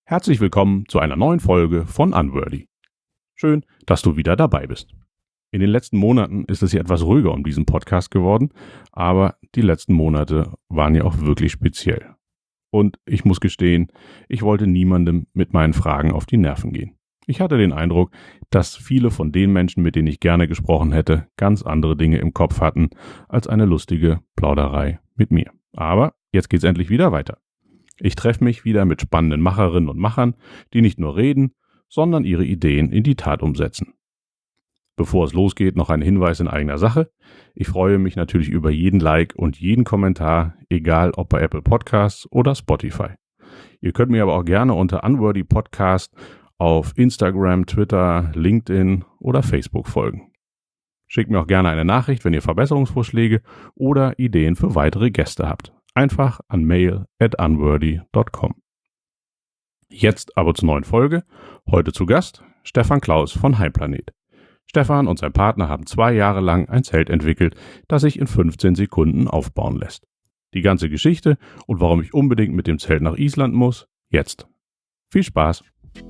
Herzlich willkommen zu einer neuen Folge von Unworthy. Schön, dass du wieder dabei bist. In den letzten Monaten ist es ja etwas ruhiger um diesen Podcast geworden, aber die letzten Monate waren ja auch wirklich speziell. Und ich muss gestehen, ich wollte niemandem mit meinen Fragen auf die Nerven gehen. Ich hatte den Eindruck, dass viele von den Menschen, mit denen ich gerne gesprochen hätte, ganz andere Dinge im Kopf hatten als eine lustige Plauderei mit mir. Aber jetzt geht's endlich wieder weiter. Ich treffe mich wieder mit spannenden Macherinnen und Machern, die nicht nur reden, sondern ihre Ideen in die Tat umsetzen. Bevor es losgeht, noch ein Hinweis in eigener Sache. Ich freue mich natürlich über jeden Like und jeden Kommentar, egal ob bei Apple Podcasts oder Spotify. Ihr könnt mir aber auch gerne unter Unworthy Podcast auf Instagram, Twitter, LinkedIn oder Facebook folgen. Schickt mir auch gerne eine Nachricht, wenn ihr Verbesserungsvorschläge oder Ideen für weitere Gäste habt. Einfach an mail@unworthy.com. Jetzt aber zur neuen Folge. Heute zu Gast Stefan Klaus von Heimplanet. Stefan und sein Partner haben 2 Jahre lang ein Zelt entwickelt, das sich in 15 Sekunden aufbauen lässt. Die ganze Geschichte und warum ich unbedingt mit dem Zelt nach Island muss, jetzt. Viel Spaß!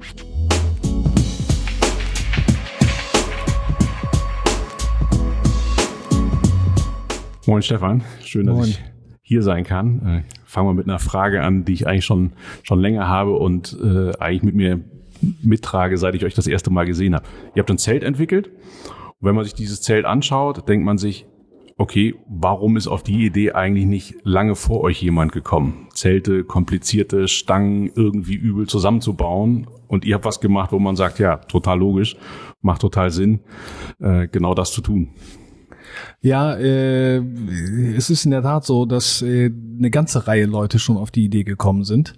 Moin Stefan, schön, dass ich hier sein kann. Fangen wir mit einer Frage an, die ich eigentlich schon länger habe und eigentlich mit mir mittrage, seit ich euch das erste Mal gesehen habe. Ihr habt ein Zelt entwickelt und wenn man sich dieses Zelt anschaut, denkt man sich, okay, warum ist auf die Idee eigentlich nicht lange vor euch jemand gekommen? Zelte, komplizierte Stangen irgendwie übel zusammenzubauen und ihr habt was gemacht, wo man sagt, ja, total logisch, macht total Sinn, genau das zu tun. Ja, es ist in der Tat so, dass eine ganze Reihe Leute schon auf die Idee gekommen sind.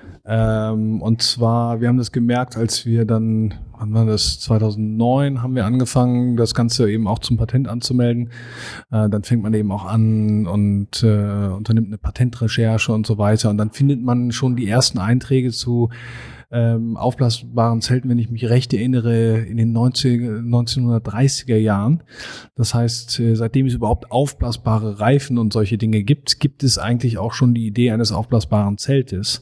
Und zwar, wir haben das gemerkt, als wir dann, wann war das, 2009 haben wir angefangen, das Ganze eben auch zum Patent anzumelden. Dann fängt man eben auch an und unternimmt eine Patentrecherche und so weiter. Und dann findet man schon die ersten Einträge zu aufblasbaren Zelten, wenn ich mich recht erinnere, in den 1930er Jahren. Das heißt, seitdem es überhaupt aufblasbare Reifen und solche Dinge gibt es eigentlich auch schon die Idee eines aufblasbaren Zeltes.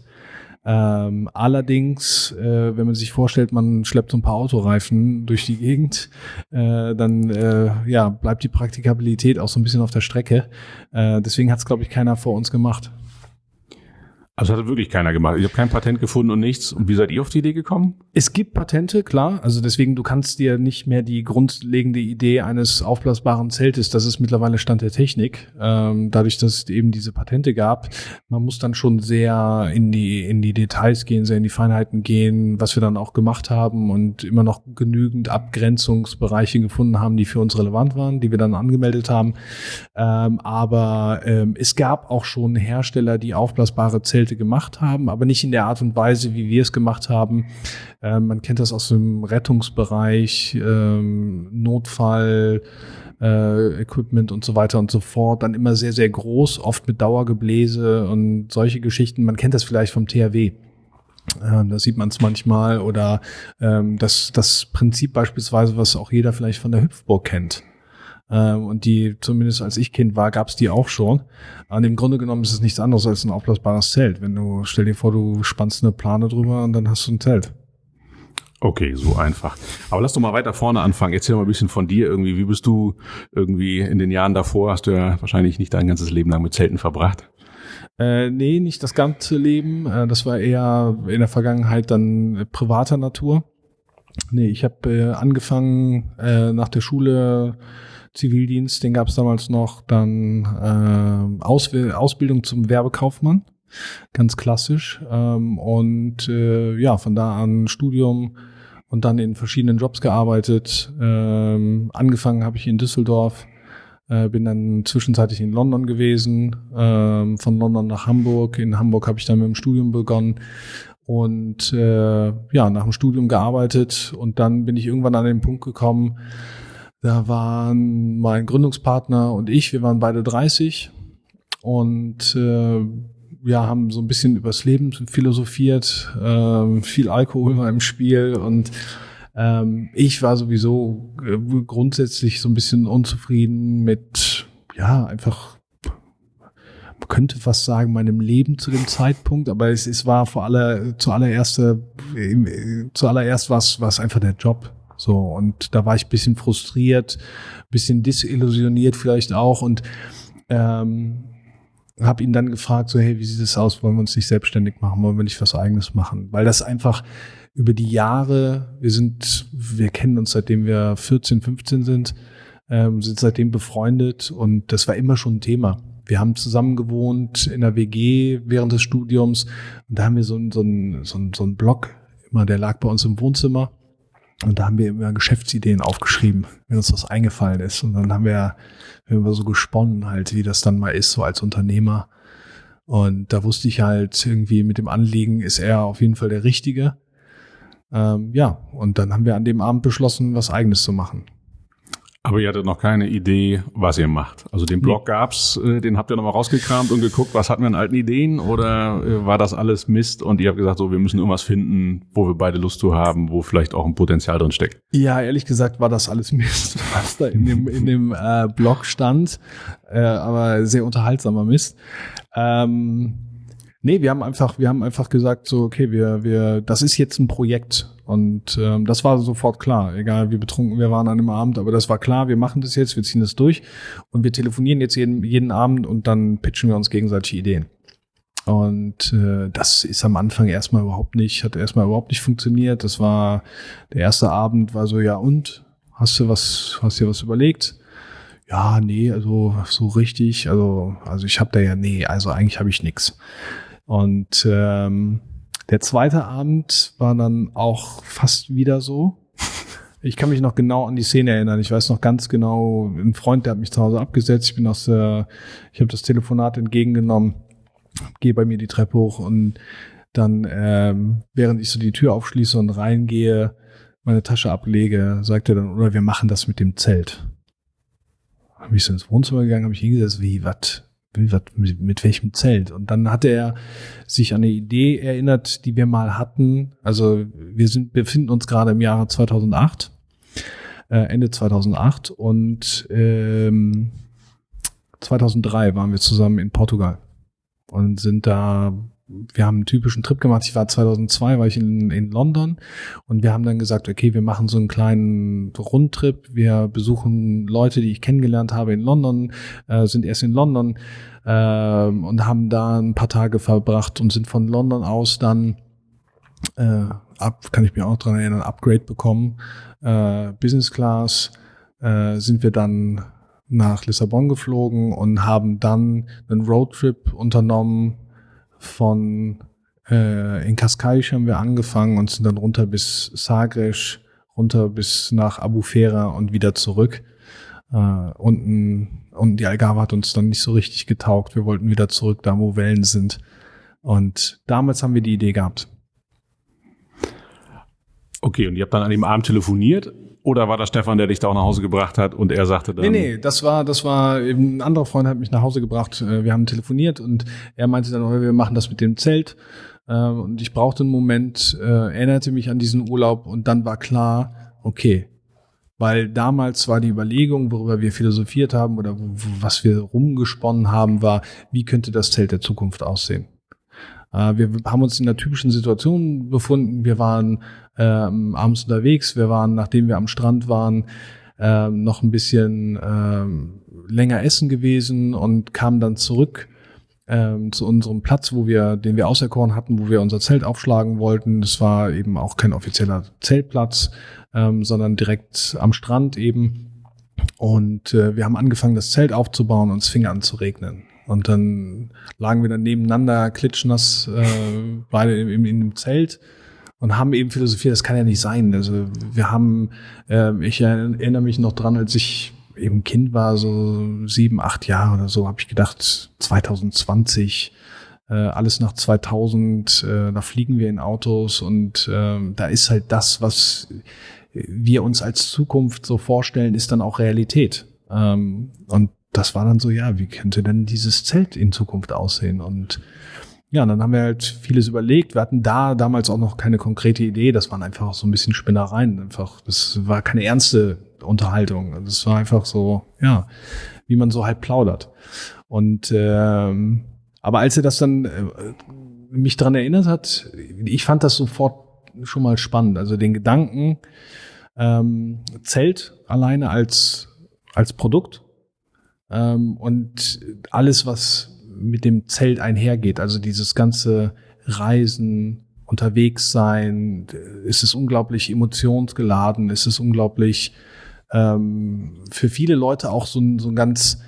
Allerdings, wenn man sich vorstellt, man schleppt so ein paar Autoreifen durch die Gegend, dann bleibt die Praktikabilität auch so ein bisschen auf der Strecke. Deswegen hat es, glaube ich, keiner vor uns gemacht. Also hat wirklich keiner gemacht. Ich habe kein Patent gefunden und nichts. Und wie seid ihr auf die Idee gekommen? Es gibt Patente, klar. Also deswegen, du kannst dir nicht mehr die grundlegende Idee eines aufblasbaren Zeltes, das ist mittlerweile Stand der Technik. Dadurch, dass es eben diese Patente gab, man muss dann schon sehr in die Details gehen, sehr in die Feinheiten gehen, was wir dann auch gemacht haben und immer noch genügend Abgrenzungsbereiche gefunden haben, die für uns relevant waren, die wir dann angemeldet haben. Aber es gab auch schon Hersteller, die aufblasbare Zelte gemacht haben, aber nicht in der Art und Weise, wie wir es gemacht haben. Man kennt das aus dem Rettungsbereich, Notfall, Equipment und so weiter und so fort. Dann immer sehr, sehr groß, oft mit Dauergebläse und solche Geschichten. Man kennt das vielleicht vom THW. Da sieht man es manchmal. Oder das Prinzip beispielsweise, was auch jeder vielleicht von der Hüpfburg kennt. Und die, zumindest als ich Kind war, gab es die auch schon. Und im Grunde genommen ist es nichts anderes als ein aufblasbares Zelt. Stell dir vor, du spannst eine Plane drüber und dann hast du ein Zelt. Okay, so einfach. Aber lass doch mal weiter vorne anfangen. Erzähl mal ein bisschen von dir irgendwie. Wie bist du irgendwie in den Jahren davor? Hast du ja wahrscheinlich nicht dein ganzes Leben lang mit Zelten verbracht. Nee, nicht das ganze Leben. Das war eher in der Vergangenheit dann privater Natur. Nee, ich habe angefangen nach der Schule, Zivildienst, den gab es damals noch, dann Ausbildung zum Werbekaufmann, ganz klassisch, und von da an Studium und dann in verschiedenen Jobs gearbeitet. Angefangen habe ich in Düsseldorf, bin dann zwischenzeitlich in London gewesen, von London nach Hamburg. In Hamburg habe ich dann mit dem Studium begonnen und nach dem Studium gearbeitet und dann bin ich irgendwann an den Punkt gekommen, da waren mein Gründungspartner und ich, wir waren beide 30 und haben so ein bisschen übers Leben philosophiert, viel Alkohol war im Spiel und ich war sowieso grundsätzlich so ein bisschen unzufrieden mit, einfach könnte fast sagen, meinem Leben zu dem Zeitpunkt, aber es war zuallererst was einfach der Job. So, und da war ich ein bisschen frustriert, ein bisschen desillusioniert vielleicht auch und habe ihn dann gefragt, so, hey, wie sieht es aus? Wollen wir uns nicht selbstständig machen? Wollen wir nicht was Eigenes machen? Weil das einfach über die Jahre, wir kennen uns seitdem wir 14, 15 sind seitdem befreundet und das war immer schon ein Thema. Wir haben zusammen gewohnt in der WG während des Studiums und da haben wir so einen Blog, immer, der lag bei uns im Wohnzimmer und da haben wir immer Geschäftsideen aufgeschrieben, wenn uns was eingefallen ist und dann haben wir so gesponnen halt, wie das dann mal ist, so als Unternehmer und da wusste ich halt irgendwie mit dem Anliegen ist er auf jeden Fall der Richtige. Und dann haben wir an dem Abend beschlossen, was Eigenes zu machen. Aber ihr hattet noch keine Idee, was ihr macht. Also den Blog gab's, den habt ihr nochmal rausgekramt und geguckt, was hatten wir an alten Ideen oder war das alles Mist und ihr habt gesagt, so wir müssen irgendwas finden, wo wir beide Lust zu haben, wo vielleicht auch ein Potenzial drin steckt? Ja, ehrlich gesagt war das alles Mist, was da in dem Blog stand, aber sehr unterhaltsamer Mist. Nee, wir haben einfach gesagt, so, okay, das ist jetzt ein Projekt. Und das war sofort klar, egal wie betrunken wir waren an dem Abend, aber das war klar, wir machen das jetzt, wir ziehen das durch und wir telefonieren jetzt jeden Abend und dann pitchen wir uns gegenseitig Ideen. Und das ist am Anfang hat erstmal überhaupt nicht funktioniert. Das war, der erste Abend war so, ja und? Hast dir was überlegt? Ja, nee, also so richtig, also ich habe eigentlich habe ich nix. Und der zweite Abend war dann auch fast wieder so. Ich kann mich noch genau an die Szene erinnern. Ich weiß noch ganz genau, ein Freund, der hat mich zu Hause abgesetzt. Ich habe das Telefonat entgegengenommen, gehe bei mir die Treppe hoch und dann, während ich so die Tür aufschließe und reingehe, meine Tasche ablege, sagt er dann, oder wir machen das mit dem Zelt. Habe ich so ins Wohnzimmer gegangen, habe ich hingesetzt, mit welchem Zelt? Und dann hatte er sich an eine Idee erinnert, die wir mal hatten. Also wir befinden uns gerade im Jahre 2008, Ende 2008 und 2003 waren wir zusammen in Portugal und wir haben einen typischen Trip gemacht. 2002 war ich in London und wir haben dann gesagt, okay, wir machen so einen kleinen Rundtrip. Wir besuchen Leute, die ich kennengelernt habe in London, sind erst in London und haben da ein paar Tage verbracht und sind von London aus dann, kann ich mich auch dran erinnern, Upgrade bekommen. Business Class sind wir dann nach Lissabon geflogen und haben dann einen Roadtrip unternommen. In Cascais haben wir angefangen und sind dann runter bis Sagres, runter bis nach Albufeira und wieder zurück. Und die Algarve hat uns dann nicht so richtig getaugt. Wir wollten wieder zurück, da wo Wellen sind. Und damals haben wir die Idee gehabt. Okay, und ihr habt dann an dem Abend telefoniert? Oder war das Stefan, der dich da auch nach Hause gebracht hat und er sagte dann? Nee, das war eben ein anderer Freund hat mich nach Hause gebracht. Wir haben telefoniert und er meinte dann, wir machen das mit dem Zelt. Und ich brauchte einen Moment, erinnerte mich an diesen Urlaub und dann war klar, okay. Weil damals war die Überlegung, worüber wir philosophiert haben oder was wir rumgesponnen haben, war, wie könnte das Zelt der Zukunft aussehen? Wir haben uns in einer typischen Situation befunden. Wir waren abends unterwegs. Wir waren, nachdem wir am Strand waren, noch ein bisschen länger essen gewesen und kamen dann zurück zu unserem Platz, den wir auserkoren hatten, wo wir unser Zelt aufschlagen wollten. Das war eben auch kein offizieller Zeltplatz, sondern direkt am Strand eben. Und wir haben angefangen, das Zelt aufzubauen und es fing an zu regnen. Und dann lagen wir dann nebeneinander, klitschnass, beide in dem Zelt und haben eben philosophiert, das kann ja nicht sein. Also wir haben, ich erinnere mich noch dran, als ich eben Kind war, so 7, 8 Jahre oder so, habe ich gedacht, 2020, alles nach 2000, da fliegen wir in Autos und da ist halt das, was wir uns als Zukunft so vorstellen, ist dann auch Realität. Und das war dann so, ja, wie könnte denn dieses Zelt in Zukunft aussehen? Und ja, dann haben wir halt vieles überlegt. Wir hatten damals auch noch keine konkrete Idee. Das waren einfach so ein bisschen Spinnereien. Einfach, das war keine ernste Unterhaltung. Das war einfach so, ja, wie man so halt plaudert. Und Aber als er das dann mich daran erinnert hat, ich fand das sofort schon mal spannend. Also den Gedanken, Zelt alleine als Produkt und alles, was mit dem Zelt einhergeht, also dieses ganze Reisen, unterwegs sein, ist es unglaublich emotionsgeladen, ist es unglaublich für viele Leute auch so ein ganz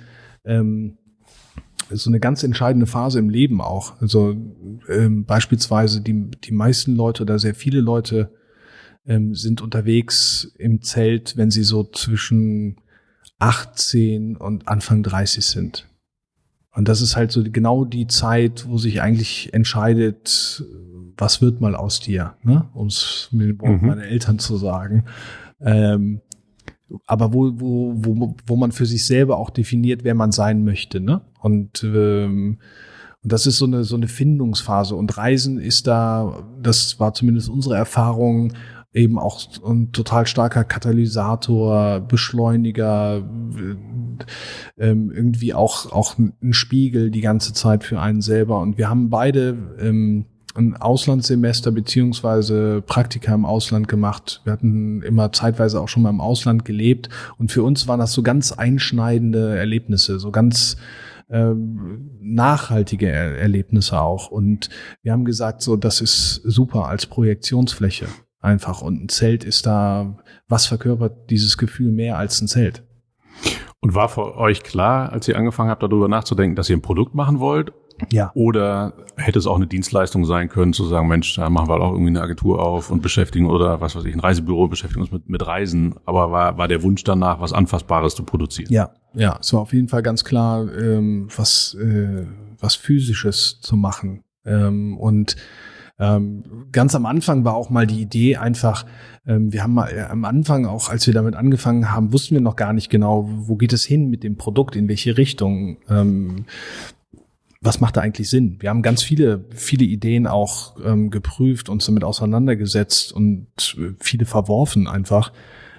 so eine ganz entscheidende Phase im Leben auch. Also beispielsweise die meisten Leute oder sehr viele Leute sind unterwegs im Zelt, wenn sie so zwischen 18 und Anfang 30 sind. Und das ist halt so genau die Zeit, wo sich eigentlich entscheidet, was wird mal aus dir, ne? Um es mit den Worten meiner Eltern zu sagen. Aber wo man für sich selber auch definiert, wer man sein möchte, ne? Und das ist so eine Findungsphase. Und Reisen ist da, das war zumindest unsere Erfahrung, eben auch ein total starker Katalysator, Beschleuniger, irgendwie auch ein Spiegel die ganze Zeit für einen selber. Und wir haben beide ein Auslandssemester beziehungsweise Praktika im Ausland gemacht. Wir hatten immer zeitweise auch schon mal im Ausland gelebt. Und für uns waren das so ganz einschneidende Erlebnisse, so ganz nachhaltige Erlebnisse auch. Und wir haben gesagt, so, das ist super als Projektionsfläche einfach. Und ein Zelt ist da, was verkörpert dieses Gefühl mehr als ein Zelt? Und war für euch klar, als ihr angefangen habt, darüber nachzudenken, dass ihr ein Produkt machen wollt? Ja. Oder hätte es auch eine Dienstleistung sein können, zu sagen, Mensch, da machen wir auch irgendwie eine Agentur auf und beschäftigen oder was weiß ich, ein Reisebüro, beschäftigen uns mit Reisen. Aber war der Wunsch danach, was Anfassbares zu produzieren? Ja, es war auf jeden Fall ganz klar, was Physisches zu machen. Und ganz am Anfang war auch mal die Idee einfach, wir haben mal am Anfang auch, als wir damit angefangen haben, wussten wir noch gar nicht genau, wo geht es hin mit dem Produkt, in welche Richtung, was macht da eigentlich Sinn? Wir haben ganz viele Ideen auch geprüft, uns damit auseinandergesetzt und viele verworfen einfach,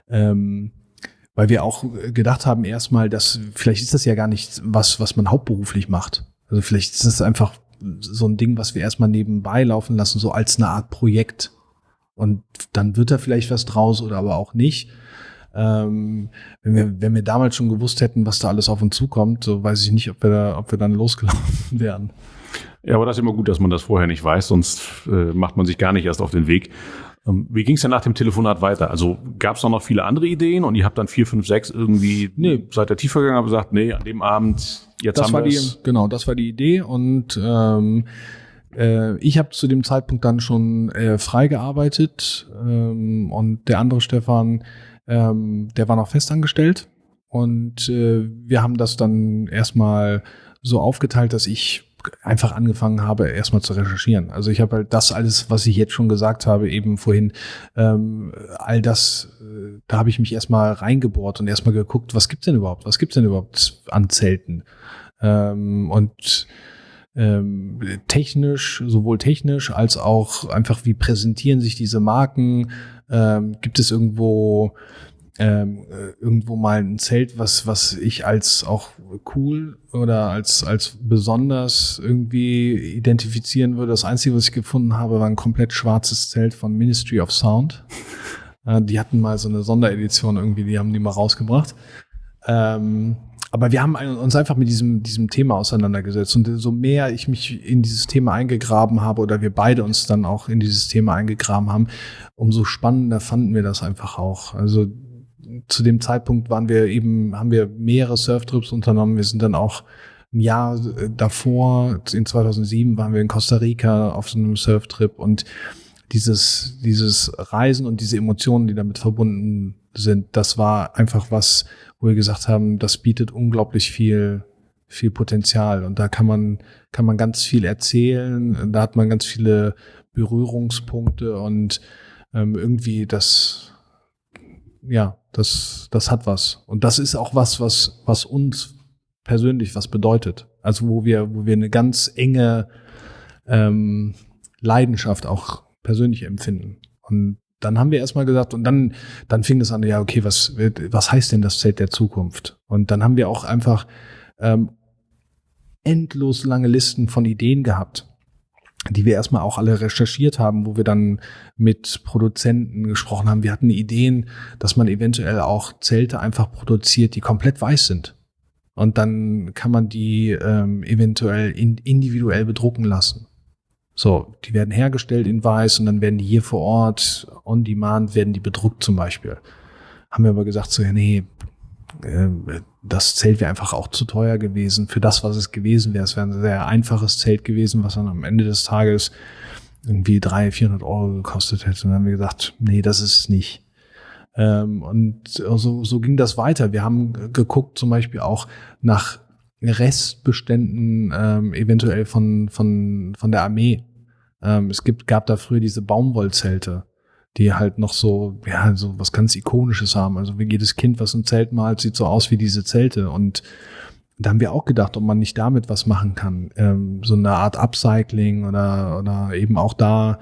weil wir auch gedacht haben erstmal, dass vielleicht ist das ja gar nicht was man hauptberuflich macht. Also vielleicht ist das einfach so ein Ding, was wir erstmal nebenbei laufen lassen, so als eine Art Projekt. Und dann wird da vielleicht was draus oder aber auch nicht. Wenn wir damals schon gewusst hätten, was da alles auf uns zukommt, so weiß ich nicht, ob wir dann losgelaufen wären. Ja, aber das ist immer gut, dass man das vorher nicht weiß, sonst macht man sich gar nicht erst auf den Weg. Wie ging es denn nach dem Telefonat weiter? Also gab es noch viele andere Ideen und ihr habt dann 4, 5, 6 irgendwie seit der tiefer gegangen, aber gesagt, nee, an dem Abend, jetzt haben wir es. Genau, das war die Idee und ich habe zu dem Zeitpunkt dann schon frei gearbeitet und der andere Stefan, der war noch festangestellt und wir haben das dann erstmal so aufgeteilt, dass ich einfach angefangen habe, erstmal zu recherchieren. Also ich habe halt das alles, was ich jetzt schon gesagt habe, eben vorhin, all das, da habe ich mich erstmal reingebohrt und erstmal geguckt, was gibt's denn überhaupt an Zelten? Und sowohl technisch als auch einfach, wie präsentieren sich diese Marken? Gibt es irgendwo mal ein Zelt, was ich als auch cool oder als besonders irgendwie identifizieren würde. Das Einzige, was ich gefunden habe, war ein komplett schwarzes Zelt von Ministry of Sound. Die hatten mal so eine Sonderedition irgendwie, die haben die mal rausgebracht. Aber wir haben uns einfach mit diesem Thema auseinandergesetzt. Und so mehr ich mich in dieses Thema eingegraben habe oder wir beide uns dann auch in dieses Thema eingegraben haben, umso spannender fanden wir das einfach auch. Also zu dem Zeitpunkt haben wir mehrere Surftrips unternommen. Wir sind dann auch ein Jahr davor, in 2007, waren wir in Costa Rica auf so einem Surftrip und dieses Reisen und diese Emotionen, die damit verbunden sind, das war einfach was, wo wir gesagt haben, das bietet unglaublich viel Potenzial und da kann man ganz viel erzählen, da hat man ganz viele Berührungspunkte und irgendwie das hat was. Und das ist auch was uns persönlich was bedeutet. Also wo wir eine ganz enge Leidenschaft auch persönlich empfinden. Und dann haben wir erstmal gesagt, und dann fing es an, ja, okay, was heißt denn das Zelt der Zukunft? Und dann haben wir auch einfach endlos lange Listen von Ideen gehabt, die wir erstmal auch alle recherchiert haben, wo wir dann mit Produzenten gesprochen haben. Wir hatten Ideen, dass man eventuell auch Zelte einfach produziert, die komplett weiß sind. Und dann kann man die eventuell individuell bedrucken lassen. So, die werden hergestellt in weiß und dann werden die hier vor Ort on demand werden die bedruckt zum Beispiel. Haben wir aber gesagt, so, ja, nee, das Zelt wäre einfach auch zu teuer gewesen für das, was es gewesen wäre. Es wäre ein sehr einfaches Zelt gewesen, was dann am Ende des Tages irgendwie 300-400 Euro gekostet hätte. Und dann haben wir gesagt, nee, das ist es nicht. Und so ging das weiter. Wir haben geguckt zum Beispiel auch nach Restbeständen eventuell von der Armee. Gab da früher diese Baumwollzelte, die halt noch so was ganz Ikonisches haben. Also wie jedes Kind, was ein Zelt malt, sieht so aus wie diese Zelte. Und da haben wir auch gedacht, ob man nicht damit was machen kann. So eine Art Upcycling oder eben auch da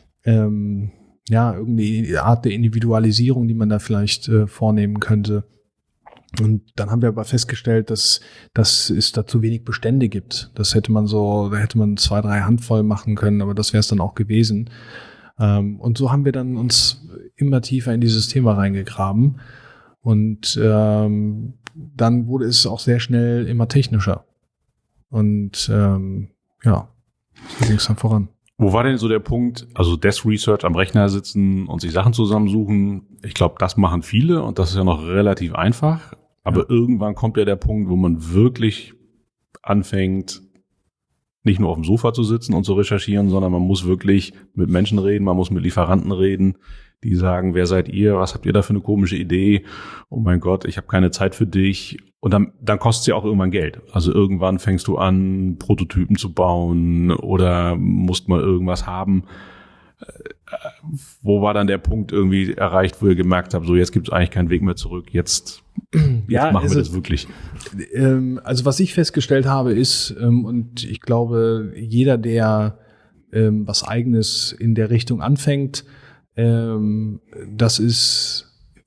irgendeine Art der Individualisierung, die man da vielleicht vornehmen könnte. Und dann haben wir aber festgestellt, dass es da zu wenig Bestände gibt. Da hätte man 2-3 Handvoll machen können, aber das wäre es dann auch gewesen. Und so haben wir dann uns immer tiefer in dieses Thema reingegraben. Und dann wurde es auch sehr schnell immer technischer. Und so ging es dann voran. Wo war denn so der Punkt, also Desk Research am Rechner sitzen und sich Sachen zusammensuchen? Ich glaube, das machen viele und das ist ja noch relativ einfach. Aber irgendwann kommt ja der Punkt, wo man wirklich anfängt, nicht nur auf dem Sofa zu sitzen und zu recherchieren, sondern man muss wirklich mit Menschen reden, man muss mit Lieferanten reden, die sagen, wer seid ihr, was habt ihr da für eine komische Idee? Oh mein Gott, ich habe keine Zeit für dich. Und dann kostet es ja auch irgendwann Geld. Also irgendwann fängst du an, Prototypen zu bauen oder musst mal irgendwas haben. Wo war dann der Punkt irgendwie erreicht, wo ihr gemerkt habt, so jetzt gibt es eigentlich keinen Weg mehr zurück, jetzt machen wir das wirklich? Also was ich festgestellt habe ist, und ich glaube, jeder, der was Eigenes in der Richtung anfängt, das ist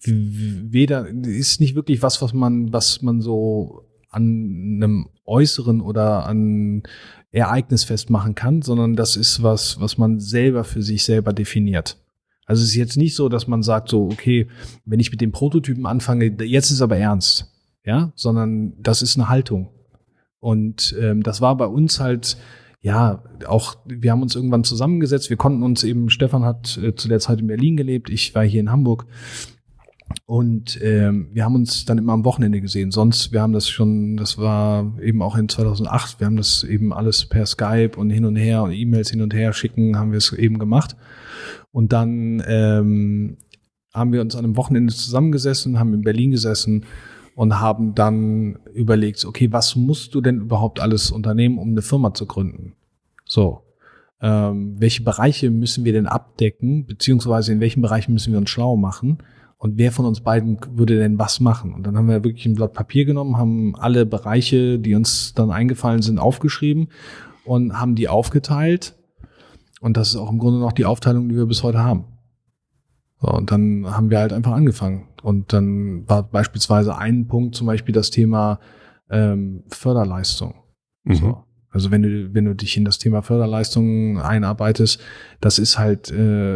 nicht wirklich was man so an einem Äußeren oder an Ereignis festmachen kann, sondern das ist was man selber für sich selber definiert. Also es ist jetzt nicht so, dass man sagt so, okay, wenn ich mit dem Prototypen anfange, jetzt ist aber ernst, ja, sondern das ist eine Haltung. Und das war bei uns halt, auch, wir haben uns irgendwann zusammengesetzt, wir konnten uns eben, Stefan hat zu der Zeit in Berlin gelebt, ich war hier in Hamburg. Und wir haben uns dann immer am Wochenende gesehen. Das war eben auch in 2008, wir haben das eben alles per Skype und hin und her und E-Mails hin und her schicken, haben wir es eben gemacht. Und dann haben wir uns an einem Wochenende zusammengesessen, haben in Berlin gesessen und haben dann überlegt, okay, was musst du denn überhaupt alles unternehmen, um eine Firma zu gründen? So, welche Bereiche müssen wir denn abdecken, beziehungsweise in welchen Bereichen müssen wir uns schlau machen? Und wer von uns beiden würde denn was machen? Und dann haben wir wirklich ein Blatt Papier genommen, haben alle Bereiche, die uns dann eingefallen sind, aufgeschrieben und haben die aufgeteilt. Und das ist auch im Grunde noch die Aufteilung, die wir bis heute haben. So, und dann haben wir halt einfach angefangen. Und dann war beispielsweise ein Punkt zum Beispiel das Thema Förderleistung. Mhm. So. Also wenn du dich in das Thema Förderleistung einarbeitest, das ist halt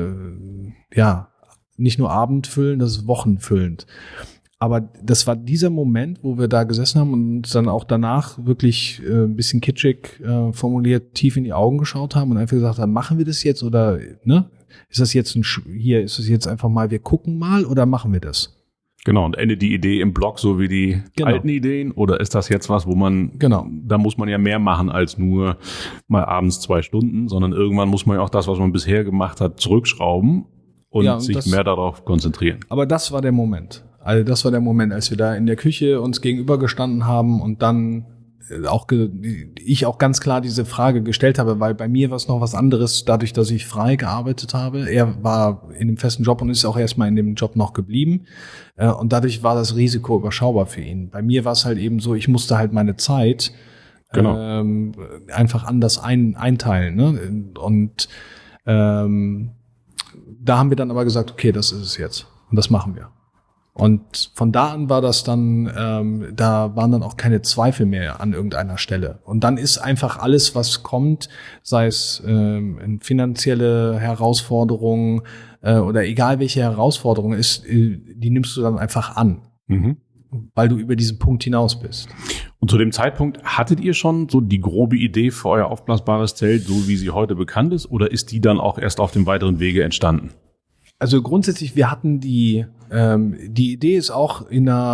nicht nur abendfüllend, das ist wochenfüllend. Aber das war dieser Moment, wo wir da gesessen haben und dann auch danach wirklich ein bisschen kitschig formuliert tief in die Augen geschaut haben und einfach gesagt haben, machen wir das jetzt oder ne? Ist das jetzt ist es jetzt einfach mal, wir gucken mal oder machen wir das? Genau, und endet die Idee im Blog so wie die alten Ideen oder ist das jetzt was, wo man, da muss man ja mehr machen als nur mal abends 2 Stunden, sondern irgendwann muss man ja auch das, was man bisher gemacht hat, zurückschrauben und sich mehr darauf konzentrieren. Aber das war der Moment. Also das war der Moment, als wir da in der Küche uns gegenübergestanden haben und dann ich auch ganz klar diese Frage gestellt habe, weil bei mir war es noch was anderes, dadurch, dass ich frei gearbeitet habe. Er war in einem festen Job und ist auch erstmal in dem Job noch geblieben. Und dadurch war das Risiko überschaubar für ihn. Bei mir war es halt eben so, ich musste halt meine Zeit einfach anders einteilen. Ne? Und da haben wir dann aber gesagt, okay, das ist es jetzt. Und das machen wir. Und von da an war das dann, da waren dann auch keine Zweifel mehr an irgendeiner Stelle. Und dann ist einfach alles, was kommt, sei es finanzielle Herausforderungen oder egal welche Herausforderung ist, die nimmst du dann einfach an, weil du über diesen Punkt hinaus bist. Und zu dem Zeitpunkt hattet ihr schon so die grobe Idee für euer aufblasbares Zelt, so wie sie heute bekannt ist, oder ist die dann auch erst auf dem weiteren Wege entstanden? Also grundsätzlich, wir hatten die Idee ist auch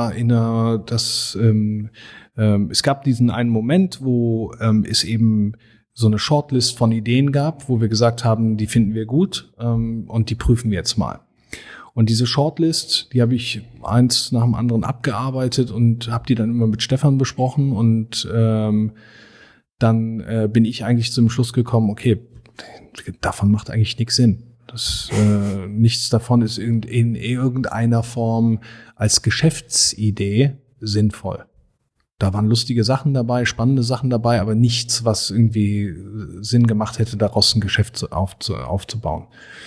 es gab diesen einen Moment, wo es eben so eine Shortlist von Ideen gab, wo wir gesagt haben, die finden wir gut und die prüfen wir jetzt mal. Und diese Shortlist, die habe ich eins nach dem anderen abgearbeitet und habe die dann immer mit Stefan besprochen und dann bin ich eigentlich zum Schluss gekommen, okay, davon macht eigentlich nichts Sinn. Nichts davon ist in irgendeiner Form als Geschäftsidee sinnvoll. Da waren lustige Sachen dabei, spannende Sachen dabei, aber nichts, was irgendwie Sinn gemacht hätte, daraus ein Geschäft aufzubauen.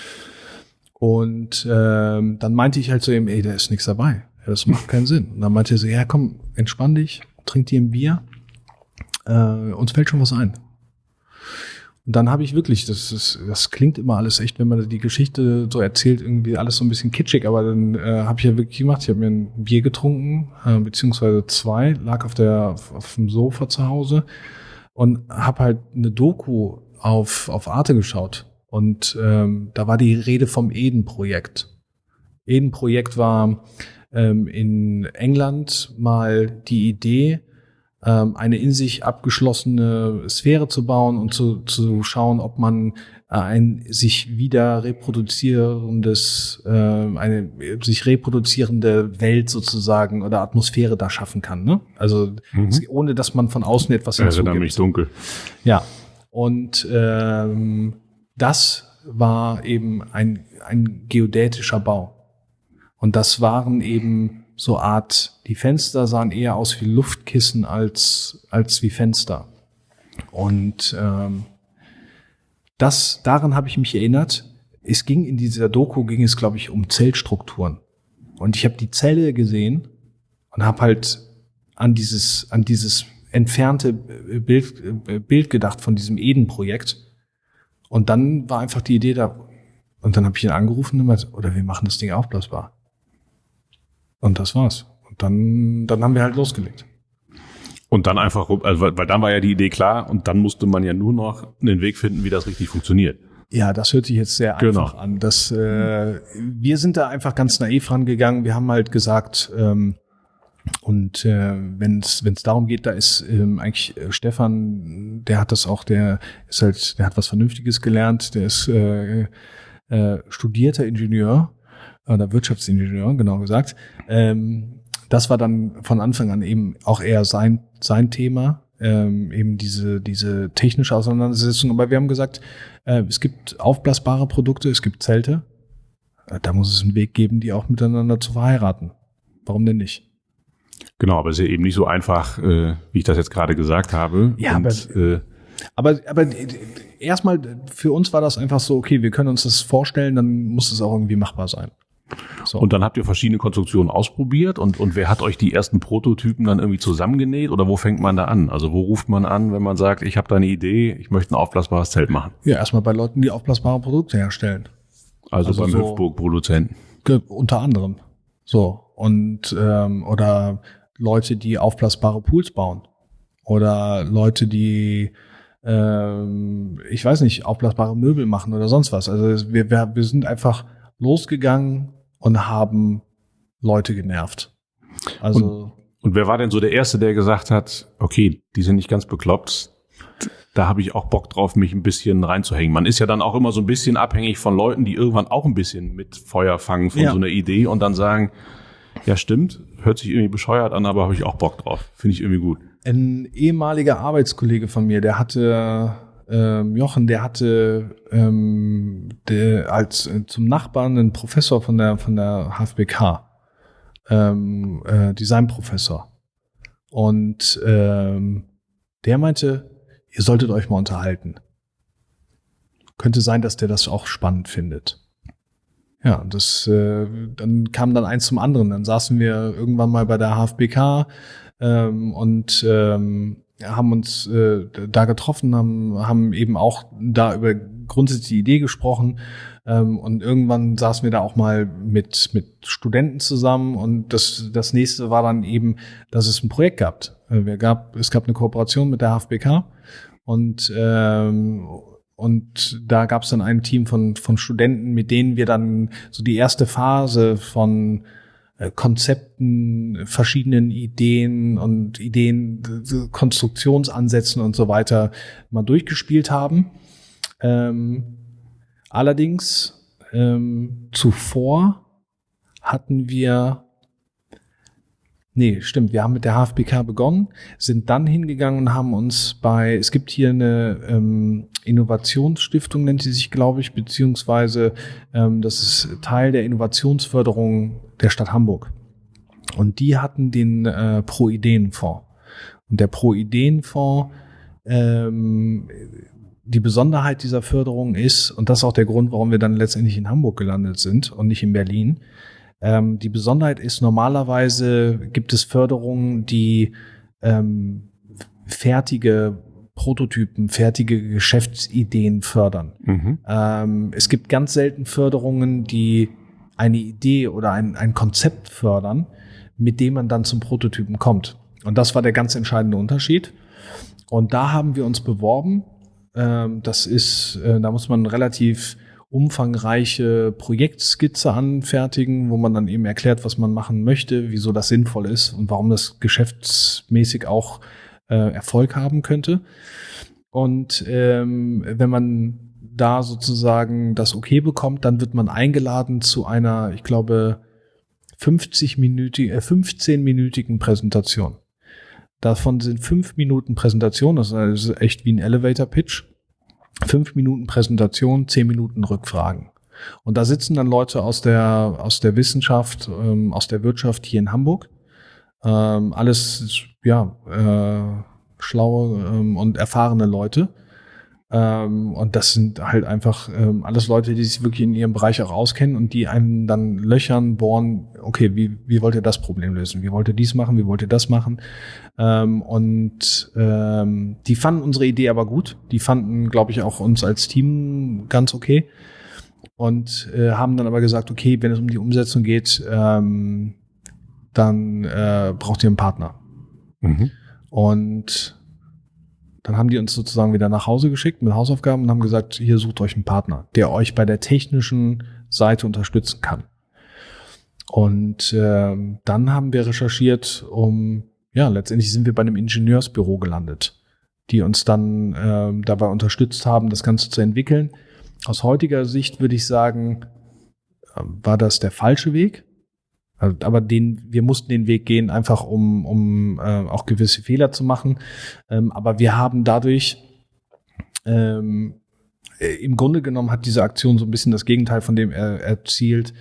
Und dann meinte ich halt zu ihm, da ist nichts dabei. Ja, das macht keinen Sinn. Und dann meinte er so, ja komm, entspann dich, trink dir ein Bier, uns fällt schon was ein. Und dann habe ich wirklich, das klingt immer alles echt, wenn man die Geschichte so erzählt, irgendwie alles so ein bisschen kitschig, aber dann habe ich ja wirklich gemacht, ich habe mir ein Bier getrunken, beziehungsweise 2, lag auf dem Sofa zu Hause und habe halt eine Doku auf Arte geschaut. Und da war die Rede vom Eden-Projekt. Eden-Projekt war in England mal die Idee, eine in sich abgeschlossene Sphäre zu bauen und zu schauen, ob man ein sich wieder reproduzierendes, eine sich reproduzierende Welt sozusagen oder Atmosphäre da schaffen kann. Ne? Also ohne, dass man von außen etwas hinzugibt. Erinnere mich dunkel. Ja, und das war eben ein geodätischer Bau. Und das waren eben so Art, die Fenster sahen eher aus wie Luftkissen als wie Fenster. Und daran habe ich mich erinnert. In dieser Doku ging es, glaube ich, um Zellstrukturen. Und ich habe die Zelle gesehen und habe halt an dieses entfernte Bild gedacht von diesem Eden-Projekt. Und dann war einfach die Idee da. Und dann habe ich ihn angerufen und gesagt, oder wir machen das Ding aufblasbar. Und das war's. Und dann haben wir halt losgelegt. Und dann einfach, also weil dann war ja die Idee klar und dann musste man ja nur noch einen Weg finden, wie das richtig funktioniert. Ja, das hört sich jetzt sehr einfach an. Wir sind da einfach ganz naiv rangegangen. Wir haben halt gesagt, wenn es darum geht, da ist eigentlich Stefan, der hat was Vernünftiges gelernt, der ist studierter Ingenieur oder Wirtschaftsingenieur, genau gesagt. Das war dann von Anfang an eben auch eher sein Thema, eben diese technische Auseinandersetzung. Aber wir haben gesagt, es gibt aufblasbare Produkte, es gibt Zelte. Da muss es einen Weg geben, die auch miteinander zu verheiraten. Warum denn nicht? Genau, aber es ist ja eben nicht so einfach, wie ich das jetzt gerade gesagt habe. Ja, aber erstmal für uns war das einfach so, okay, wir können uns das vorstellen, dann muss es auch irgendwie machbar sein. So. Und dann habt ihr verschiedene Konstruktionen ausprobiert und wer hat euch die ersten Prototypen dann irgendwie zusammengenäht oder wo fängt man da an? Also wo ruft man an, wenn man sagt, ich habe da eine Idee, ich möchte ein aufblasbares Zelt machen? Ja, erstmal bei Leuten, die aufblasbare Produkte herstellen. Also beim Hüpfburg-Produzenten. Unter anderem. So. Und oder Leute, die aufblasbare Pools bauen. Oder Leute, die ich weiß nicht, aufblasbare Möbel machen oder sonst was. Also wir sind einfach losgegangen und haben Leute genervt. Also und wer war denn so der Erste, der gesagt hat, okay, die sind nicht ganz bekloppt, da habe ich auch Bock drauf, mich ein bisschen reinzuhängen. Man ist ja dann auch immer so ein bisschen abhängig von Leuten, die irgendwann auch ein bisschen mit Feuer fangen von so einer Idee und dann sagen, ja stimmt, hört sich irgendwie bescheuert an, aber habe ich auch Bock drauf. Finde ich irgendwie gut. Ein ehemaliger Arbeitskollege von mir, der hatte Jochen, der hatte zum Nachbarn einen Professor von der HFBK, Designprofessor. Und der meinte, ihr solltet euch mal unterhalten. Könnte sein, dass der das auch spannend findet. Ja, dann kam dann eins zum anderen. Dann saßen wir irgendwann mal bei der HFBK und haben uns da getroffen, haben eben auch da über grundsätzlich die Idee gesprochen. Und irgendwann saßen wir da auch mal mit Studenten zusammen und das nächste war dann eben, dass es ein Projekt gab. Es gab eine Kooperation mit der HFBK und da gab es dann ein Team von Studenten, mit denen wir dann so die erste Phase von Konzepten, verschiedenen Ideen, Konstruktionsansätzen und so weiter mal durchgespielt haben. Allerdings zuvor hatten wir wir haben mit der HFBK begonnen, sind dann hingegangen und haben uns es gibt hier eine Innovationsstiftung, nennt sie sich, glaube ich, beziehungsweise das ist Teil der Innovationsförderung der Stadt Hamburg. Und die hatten den Pro-Ideen-Fonds. Und der Pro-Ideen-Fonds, die Besonderheit dieser Förderung ist, und das ist auch der Grund, warum wir dann letztendlich in Hamburg gelandet sind und nicht in Berlin. Die Besonderheit ist, normalerweise gibt es Förderungen, die fertige Prototypen, fertige Geschäftsideen fördern. Mhm. Es gibt ganz selten Förderungen, die eine Idee oder ein Konzept fördern, mit dem man dann zum Prototypen kommt. Und das war der ganz entscheidende Unterschied. Und da haben wir uns beworben. Da muss man relativ umfangreiche Projektskizze anfertigen, wo man dann eben erklärt, was man machen möchte, wieso das sinnvoll ist und warum das geschäftsmäßig auch Erfolg haben könnte. Und wenn man da sozusagen das Okay bekommt, dann wird man eingeladen zu einer, ich glaube, 15-minütigen Präsentation. Davon sind 5 Minuten Präsentation, das ist echt wie ein Elevator-Pitch. 5 Minuten Präsentation, 10 Minuten Rückfragen. Und da sitzen dann Leute aus der Wissenschaft, aus der Wirtschaft hier in Hamburg. Alles, schlaue und erfahrene Leute. Und das sind halt einfach alles Leute, die sich wirklich in ihrem Bereich auch auskennen und die einem dann löchern, bohren, okay, wie wollt ihr das Problem lösen? Wie wollt ihr dies machen? Wie wollt ihr das machen? Die fanden unsere Idee aber gut. Die fanden, glaube ich, auch uns als Team ganz okay. Und haben dann aber gesagt, okay, wenn es um die Umsetzung geht, dann braucht ihr einen Partner. Mhm. Und dann haben die uns sozusagen wieder nach Hause geschickt mit Hausaufgaben und haben gesagt, hier sucht euch einen Partner, der euch bei der technischen Seite unterstützen kann. Und dann haben wir recherchiert, letztendlich sind wir bei einem Ingenieursbüro gelandet, die uns dann dabei unterstützt haben, das Ganze zu entwickeln. Aus heutiger Sicht würde ich sagen, war das der falsche Weg. Aber wir mussten den Weg gehen, einfach um auch gewisse Fehler zu machen. Aber wir haben dadurch, im Grunde genommen hat diese Aktion so ein bisschen das Gegenteil von dem erzielt,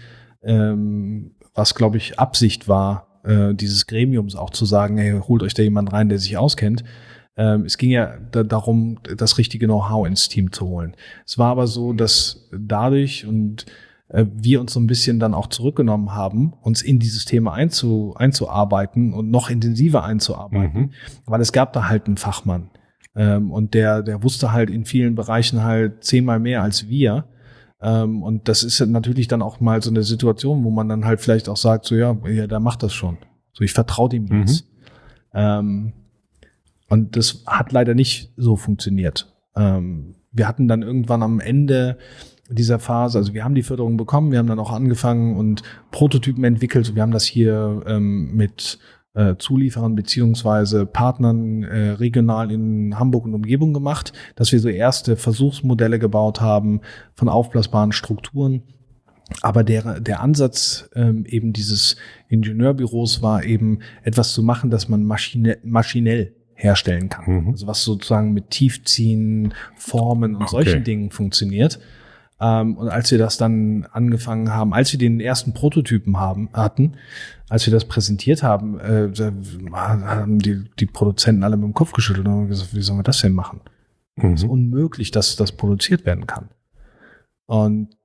was, glaube ich, Absicht war, dieses Gremiums auch zu sagen, hey, holt euch da jemand rein, der sich auskennt. Es ging ja darum, das richtige Know-how ins Team zu holen. Es war aber so, dass dadurch wir uns so ein bisschen dann auch zurückgenommen haben, uns in dieses Thema einzuarbeiten und noch intensiver einzuarbeiten, weil es gab da halt einen Fachmann. Und der wusste halt in vielen Bereichen halt 10-mal mehr als wir. Und das ist natürlich dann auch mal so eine Situation, wo man dann halt vielleicht auch sagt, so ja, der macht das schon. So, ich vertraue dem jetzt. Und das hat leider nicht so funktioniert. Wir hatten dann irgendwann am Ende dieser Phase, also wir haben die Förderung bekommen, wir haben dann auch angefangen und Prototypen entwickelt. Wir haben das hier mit Zulieferern beziehungsweise Partnern regional in Hamburg und Umgebung gemacht, dass wir so erste Versuchsmodelle gebaut haben von aufblasbaren Strukturen. Aber der Ansatz eben dieses Ingenieurbüros war eben etwas zu machen, das man maschinell herstellen kann. Also was sozusagen mit Tiefziehen, Formen und solchen Dingen funktioniert. Und als wir das dann angefangen haben, als wir den ersten Prototypen hatten, als wir das präsentiert haben, haben die Produzenten alle mit dem Kopf geschüttelt und haben gesagt, wie sollen wir das denn machen? Es ist unmöglich, dass das produziert werden kann. Und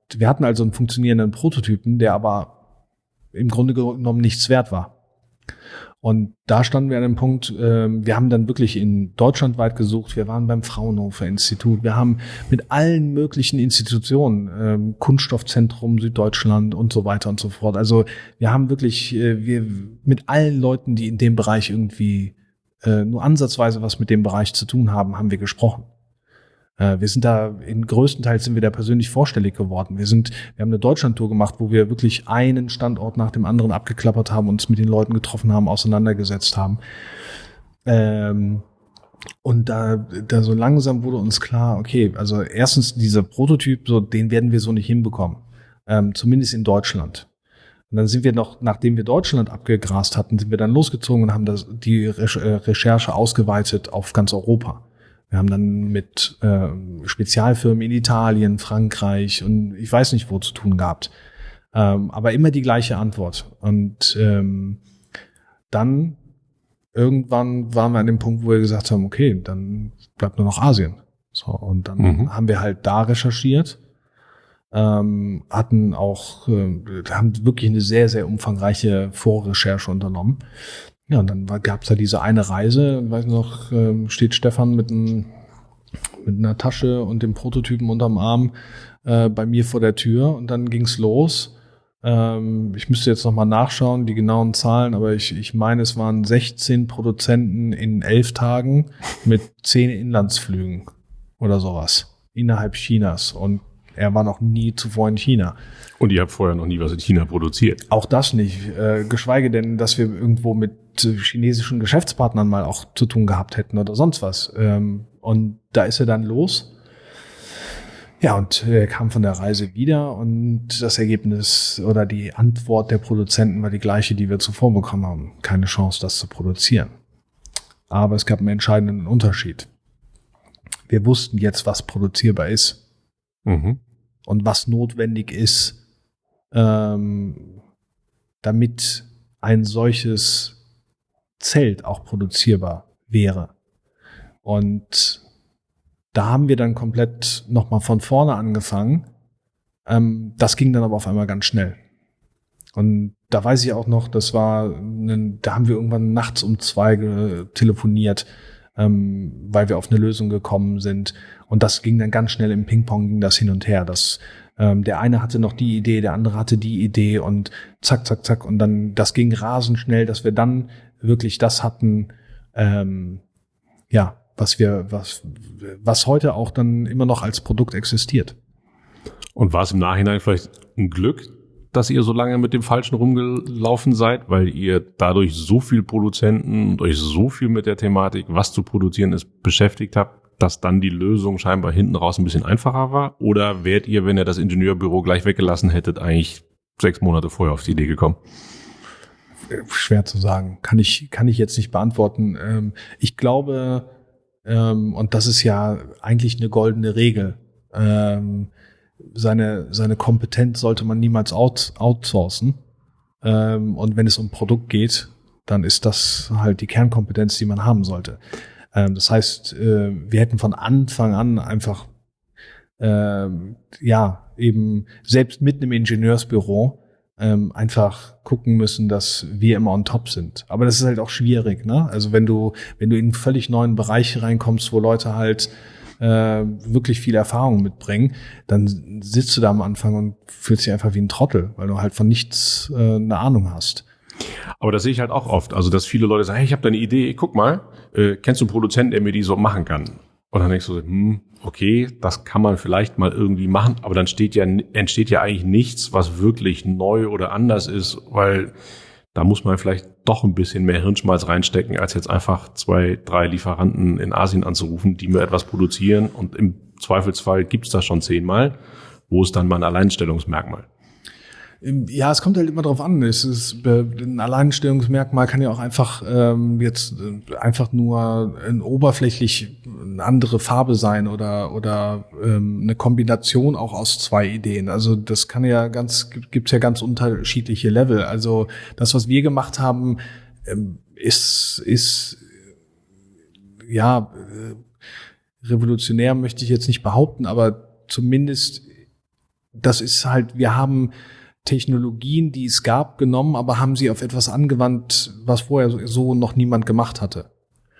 wir hatten also einen funktionierenden Prototypen, der aber im Grunde genommen nichts wert war. Und da standen wir an dem Punkt, wir haben dann wirklich in deutschlandweit gesucht, wir waren beim Fraunhofer Institut, wir haben mit allen möglichen Institutionen, Kunststoffzentrum Süddeutschland und so weiter und so fort. Also wir haben wirklich wir mit allen Leuten, die in dem Bereich irgendwie nur ansatzweise was mit dem Bereich zu tun haben, haben wir gesprochen. Wir sind da, größtenteils sind wir da persönlich vorstellig geworden. Wir haben eine Deutschlandtour gemacht, wo wir wirklich einen Standort nach dem anderen abgeklappert haben, uns mit den Leuten getroffen haben, auseinandergesetzt haben. Und da so langsam wurde uns klar, okay, also erstens dieser Prototyp, so den werden wir so nicht hinbekommen. Zumindest in Deutschland. Und dann sind wir noch, nachdem wir Deutschland abgegrast hatten, sind wir dann losgezogen und haben die Recherche ausgeweitet auf ganz Europa. Wir haben dann mit Spezialfirmen in Italien, Frankreich und ich weiß nicht wo zu tun gehabt. Aber immer die gleiche Antwort. Und dann irgendwann waren wir an dem Punkt, wo wir gesagt haben, okay, dann bleibt nur noch Asien. So, und dann haben wir halt da recherchiert, hatten auch, haben wirklich eine sehr, sehr umfangreiche Vorrecherche unternommen. Ja, und dann gab's da diese eine Reise, ich weiß noch, steht Stefan mit einer Tasche und dem Prototypen unterm Arm bei mir vor der Tür und dann ging's los. Ich müsste jetzt nochmal nachschauen, die genauen Zahlen, aber ich meine, es waren 16 Produzenten in 11 Tagen mit 10 Inlandsflügen oder sowas innerhalb Chinas und er war noch nie zuvor in China. Und ihr habt vorher noch nie was in China produziert? Auch das nicht. Geschweige denn, dass wir irgendwo mit chinesischen Geschäftspartnern mal auch zu tun gehabt hätten oder sonst was. Und da ist er dann los. Ja, und er kam von der Reise wieder und das Ergebnis oder die Antwort der Produzenten war die gleiche, die wir zuvor bekommen haben. Keine Chance, das zu produzieren. Aber es gab einen entscheidenden Unterschied. Wir wussten jetzt, was produzierbar ist. Und was notwendig ist, damit ein solches Zelt auch produzierbar wäre. Und da haben wir dann komplett nochmal von vorne angefangen. Das ging dann aber auf einmal ganz schnell. Und da weiß ich auch noch, da haben wir irgendwann nachts um 2 telefoniert, weil wir auf eine Lösung gekommen sind. Und das ging dann ganz schnell im Ping-Pong, ging das hin und her. Der eine hatte noch die Idee, der andere hatte die Idee und zack, zack, zack. Und dann, das ging rasend schnell, dass wir dann wirklich das hatten, was heute auch dann immer noch als Produkt existiert. Und war es im Nachhinein vielleicht ein Glück, dass ihr so lange mit dem Falschen rumgelaufen seid, weil ihr dadurch so viel Produzenten und euch so viel mit der Thematik, was zu produzieren ist, beschäftigt habt, dass dann die Lösung scheinbar hinten raus ein bisschen einfacher war? Oder wärt ihr, wenn ihr das Ingenieurbüro gleich weggelassen hättet, eigentlich 6 Monate vorher auf die Idee gekommen? Schwer zu sagen. Kann ich jetzt nicht beantworten. Ich glaube, und das ist ja eigentlich eine goldene Regel, seine Kompetenz sollte man niemals outsourcen. Und wenn es um Produkt geht, dann ist das halt die Kernkompetenz, die man haben sollte. Das heißt, wir hätten von Anfang an einfach, eben selbst mit einem Ingenieursbüro einfach gucken müssen, dass wir immer on top sind. Aber das ist halt auch schwierig, ne? Also wenn du in einen völlig neuen Bereich reinkommst, wo Leute halt wirklich viel Erfahrung mitbringen, dann sitzt du da am Anfang und fühlst dich einfach wie ein Trottel, weil du halt von nichts eine Ahnung hast. Aber das sehe ich halt auch oft. Also, dass viele Leute sagen, hey, ich habe da eine Idee, guck mal, kennst du einen Produzenten, der mir die so machen kann? Und dann denkst du, okay, das kann man vielleicht mal irgendwie machen, aber dann entsteht ja eigentlich nichts, was wirklich neu oder anders ist, weil da muss man vielleicht doch ein bisschen mehr Hirnschmalz reinstecken, als jetzt einfach 2, 3 Lieferanten in Asien anzurufen, die mir etwas produzieren und im Zweifelsfall gibt's das schon 10-mal. Wo ist dann mein Alleinstellungsmerkmal? Ja, es kommt halt immer drauf an. Ein Alleinstellungsmerkmal kann ja auch einfach einfach nur oberflächlich eine andere Farbe sein oder eine Kombination auch aus 2 Ideen. Also das gibt's ja ganz unterschiedliche Level. Also das, was wir gemacht haben, ist revolutionär möchte ich jetzt nicht behaupten, aber zumindest das ist halt, wir haben Technologien, die es gab, genommen, aber haben sie auf etwas angewandt, was vorher so noch niemand gemacht hatte.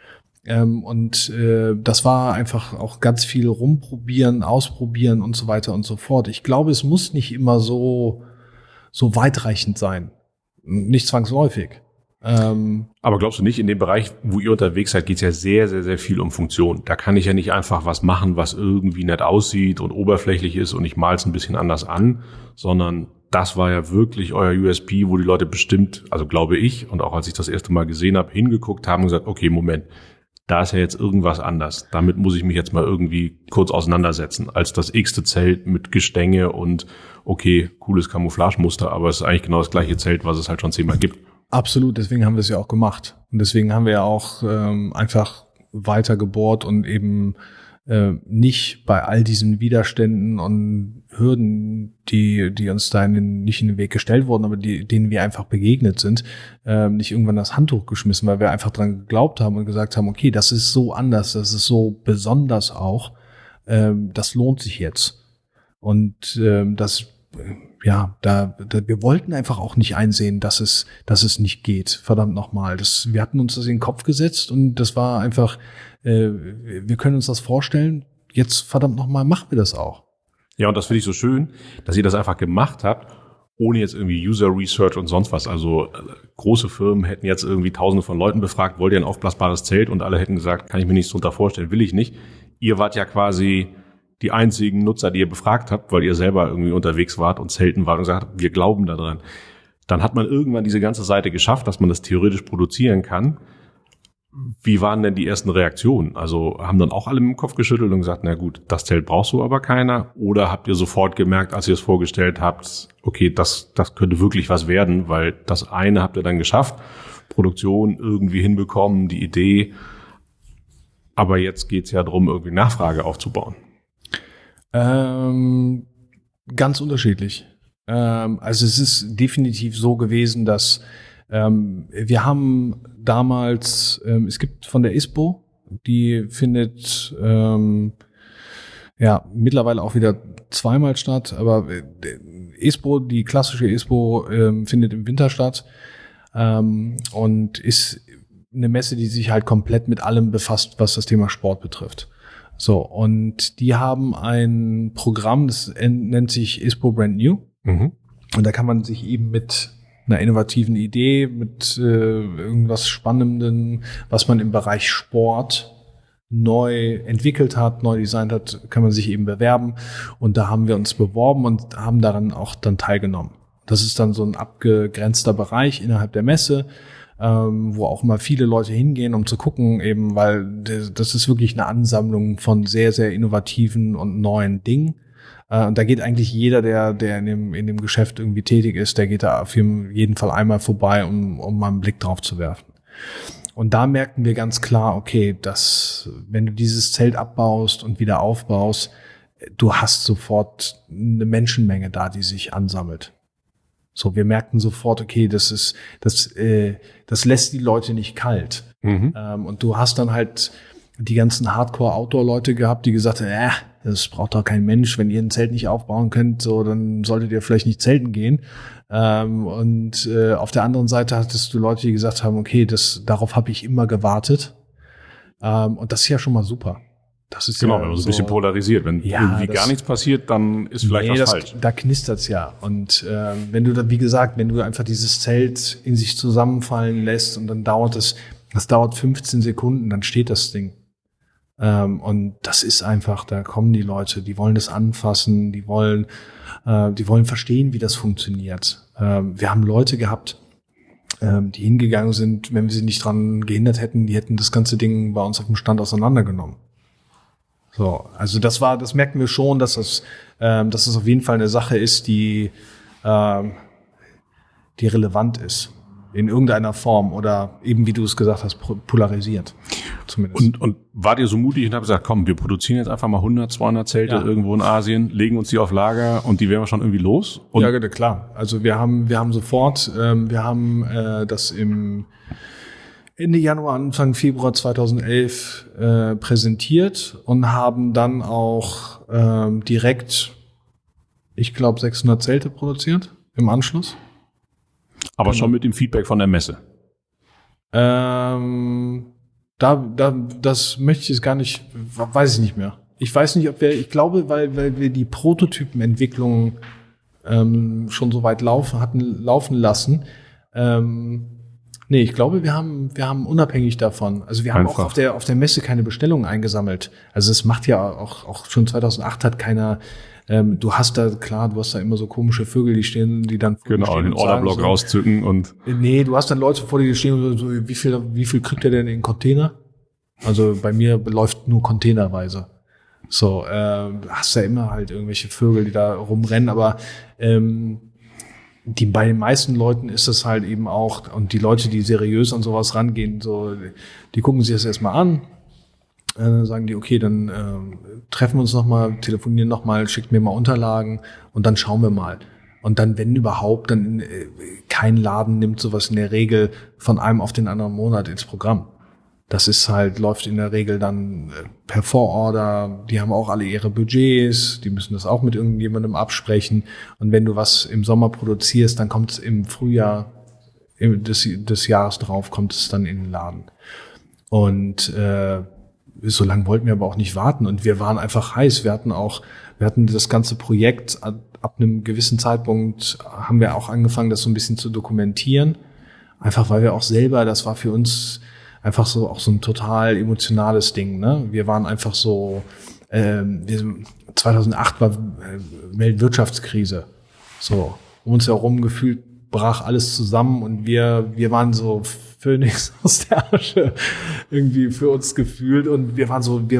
Das war einfach auch ganz viel rumprobieren, ausprobieren und so weiter und so fort. Ich glaube, es muss nicht immer so weitreichend sein. Nicht zwangsläufig. Aber glaubst du nicht, in dem Bereich, wo ihr unterwegs seid, geht es ja sehr, sehr, sehr viel um Funktion. Da kann ich ja nicht einfach was machen, was irgendwie nett aussieht und oberflächlich ist und ich mal es ein bisschen anders an, sondern das war ja wirklich euer USP, wo die Leute bestimmt, also glaube ich, und auch als ich das erste Mal gesehen habe, hingeguckt haben und gesagt, okay, Moment, da ist ja jetzt irgendwas anders. Damit muss ich mich jetzt mal irgendwie kurz auseinandersetzen, als das x-te Zelt mit Gestänge und okay, cooles Camouflagemuster, aber es ist eigentlich genau das gleiche Zelt, was es halt schon 10-mal gibt. Absolut, deswegen haben wir es ja auch gemacht. Und deswegen haben wir ja auch einfach weiter gebohrt und eben nicht bei all diesen Widerständen und Hürden, die uns da nicht in den Weg gestellt wurden, aber denen wir einfach begegnet sind, nicht irgendwann das Handtuch geschmissen, weil wir einfach dran geglaubt haben und gesagt haben, okay, das ist so anders, das ist so besonders auch, das lohnt sich jetzt. Und wir wollten einfach auch nicht einsehen, dass es nicht geht. Verdammt nochmal. Wir hatten uns das in den Kopf gesetzt und das war einfach, wir können uns das vorstellen, jetzt verdammt nochmal machen wir das auch. Ja, und das finde ich so schön, dass ihr das einfach gemacht habt, ohne jetzt irgendwie User Research und sonst was. Also große Firmen hätten jetzt irgendwie Tausende von Leuten befragt, wollt ihr ein aufblasbares Zelt? Und alle hätten gesagt, kann ich mir nichts drunter vorstellen, will ich nicht. Ihr wart ja quasi die einzigen Nutzer, die ihr befragt habt, weil ihr selber irgendwie unterwegs wart und Zelten wart und gesagt habt, wir glauben daran. Dann hat man irgendwann diese ganze Seite geschafft, dass man das theoretisch produzieren kann. Wie waren denn die ersten Reaktionen? Also haben dann auch alle mit dem Kopf geschüttelt und gesagt, na gut, das Zelt brauchst du aber keiner? Oder habt ihr sofort gemerkt, als ihr es vorgestellt habt, okay, das könnte wirklich was werden, weil das eine habt ihr dann geschafft, Produktion irgendwie hinbekommen, die Idee. Aber jetzt geht's ja darum, irgendwie Nachfrage aufzubauen. Ganz unterschiedlich. Also es ist definitiv so gewesen, dass wir haben damals, es gibt von der ISPO, die findet mittlerweile auch wieder zweimal statt, aber ISPO, die klassische ISPO, findet im Winter statt und ist eine Messe, die sich halt komplett mit allem befasst, was das Thema Sport betrifft. So, und die haben ein Programm, das nennt sich ISPO Brand New. Mhm. Und da kann man sich eben mit einer innovativen Idee, mit irgendwas Spannendem, was man im Bereich Sport neu entwickelt hat, neu designt hat, kann man sich eben bewerben. Und da haben wir uns beworben und haben daran auch dann teilgenommen. Das ist dann so ein abgegrenzter Bereich innerhalb der Messe, wo auch immer viele Leute hingehen, um zu gucken, eben, weil das ist wirklich eine Ansammlung von sehr, sehr innovativen und neuen Dingen. Und da geht eigentlich jeder, der in dem Geschäft irgendwie tätig ist, der geht da auf jeden Fall einmal vorbei, um mal einen Blick drauf zu werfen. Und da merkten wir ganz klar, okay, dass wenn du dieses Zelt abbaust und wieder aufbaust, du hast sofort eine Menschenmenge da, die sich ansammelt. So, wir merkten sofort, okay, das lässt die Leute nicht kalt. Mhm. Und du hast dann halt die ganzen Hardcore-Outdoor-Leute gehabt, die gesagt haben, das braucht doch kein Mensch, wenn ihr ein Zelt nicht aufbauen könnt, so, dann solltet ihr vielleicht nicht zelten gehen. Auf der anderen Seite hattest du Leute, die gesagt haben, okay, darauf habe ich immer gewartet. Und das ist ja schon mal super. Das ist genau, wenn man so ein bisschen polarisiert. Wenn irgendwie gar nichts passiert, dann ist vielleicht was falsch. Da knistert's ja. Und wenn du da, wie gesagt, wenn du einfach dieses Zelt in sich zusammenfallen lässt und dann das dauert 15 Sekunden, dann steht das Ding. Und das ist einfach, da kommen die Leute, die wollen das anfassen, die wollen verstehen, wie das funktioniert. Wir haben Leute gehabt, die hingegangen sind, wenn wir sie nicht dran gehindert hätten, die hätten das ganze Ding bei uns auf dem Stand auseinandergenommen. So, also das merken wir schon, dass das auf jeden Fall eine Sache ist, die relevant ist. In irgendeiner Form oder eben, wie du es gesagt hast, polarisiert. Zumindest. Und wart ihr so mutig und habt gesagt, komm, wir produzieren jetzt einfach mal 100, 200 Zelte irgendwo in Asien, legen uns die auf Lager und die werden wir schon irgendwie los? Und ja, klar. Also wir haben sofort, das im Ende Januar, Anfang Februar 2011 präsentiert und haben dann auch direkt ich glaube, 600 Zelte produziert im Anschluss. Aber schon mit dem Feedback von der Messe. Das möchte ich jetzt gar nicht, weiß ich nicht mehr. Ich weiß nicht, ich glaube, weil wir die Prototypenentwicklung schon so weit laufen lassen. Ich glaube, wir haben unabhängig davon, also wir haben auch auf der Messe keine Bestellungen eingesammelt. Also es macht ja auch schon 2008 hat keiner, du hast da immer so komische Vögel, die stehen, die dann genau den Orderblock rauszücken und nee, du hast dann Leute vor dir, die stehen und so, wie viel kriegt der denn in den Container? Also bei mir läuft nur containerweise. So, hast ja immer halt irgendwelche Vögel, die da rumrennen, aber bei den meisten Leuten ist das halt eben auch, und die Leute, die seriös an sowas rangehen, so, die gucken sich das erstmal an, sagen die, okay, dann treffen wir uns nochmal, telefonieren nochmal, schickt mir mal Unterlagen und dann schauen wir mal. Und dann, wenn überhaupt, dann kein Laden nimmt sowas in der Regel von einem auf den anderen Monat ins Programm. Das ist halt, läuft in der Regel dann per Vororder. Die haben auch alle ihre Budgets. Die müssen das auch mit irgendjemandem absprechen. Und wenn du was im Sommer produzierst, dann kommt es im Frühjahr des Jahres drauf, kommt es dann in den Laden. Und so lange wollten wir aber auch nicht warten. Und wir waren einfach heiß. Wir hatten das ganze Projekt ab einem gewissen Zeitpunkt haben wir auch angefangen, das so ein bisschen zu dokumentieren. Einfach weil wir auch selber, das war für uns einfach so auch so ein total emotionales Ding, ne? Wir waren einfach so, 2008 war Weltwirtschaftskrise. So, um uns herum gefühlt brach alles zusammen und wir waren so Phönix aus der Asche irgendwie für uns gefühlt und wir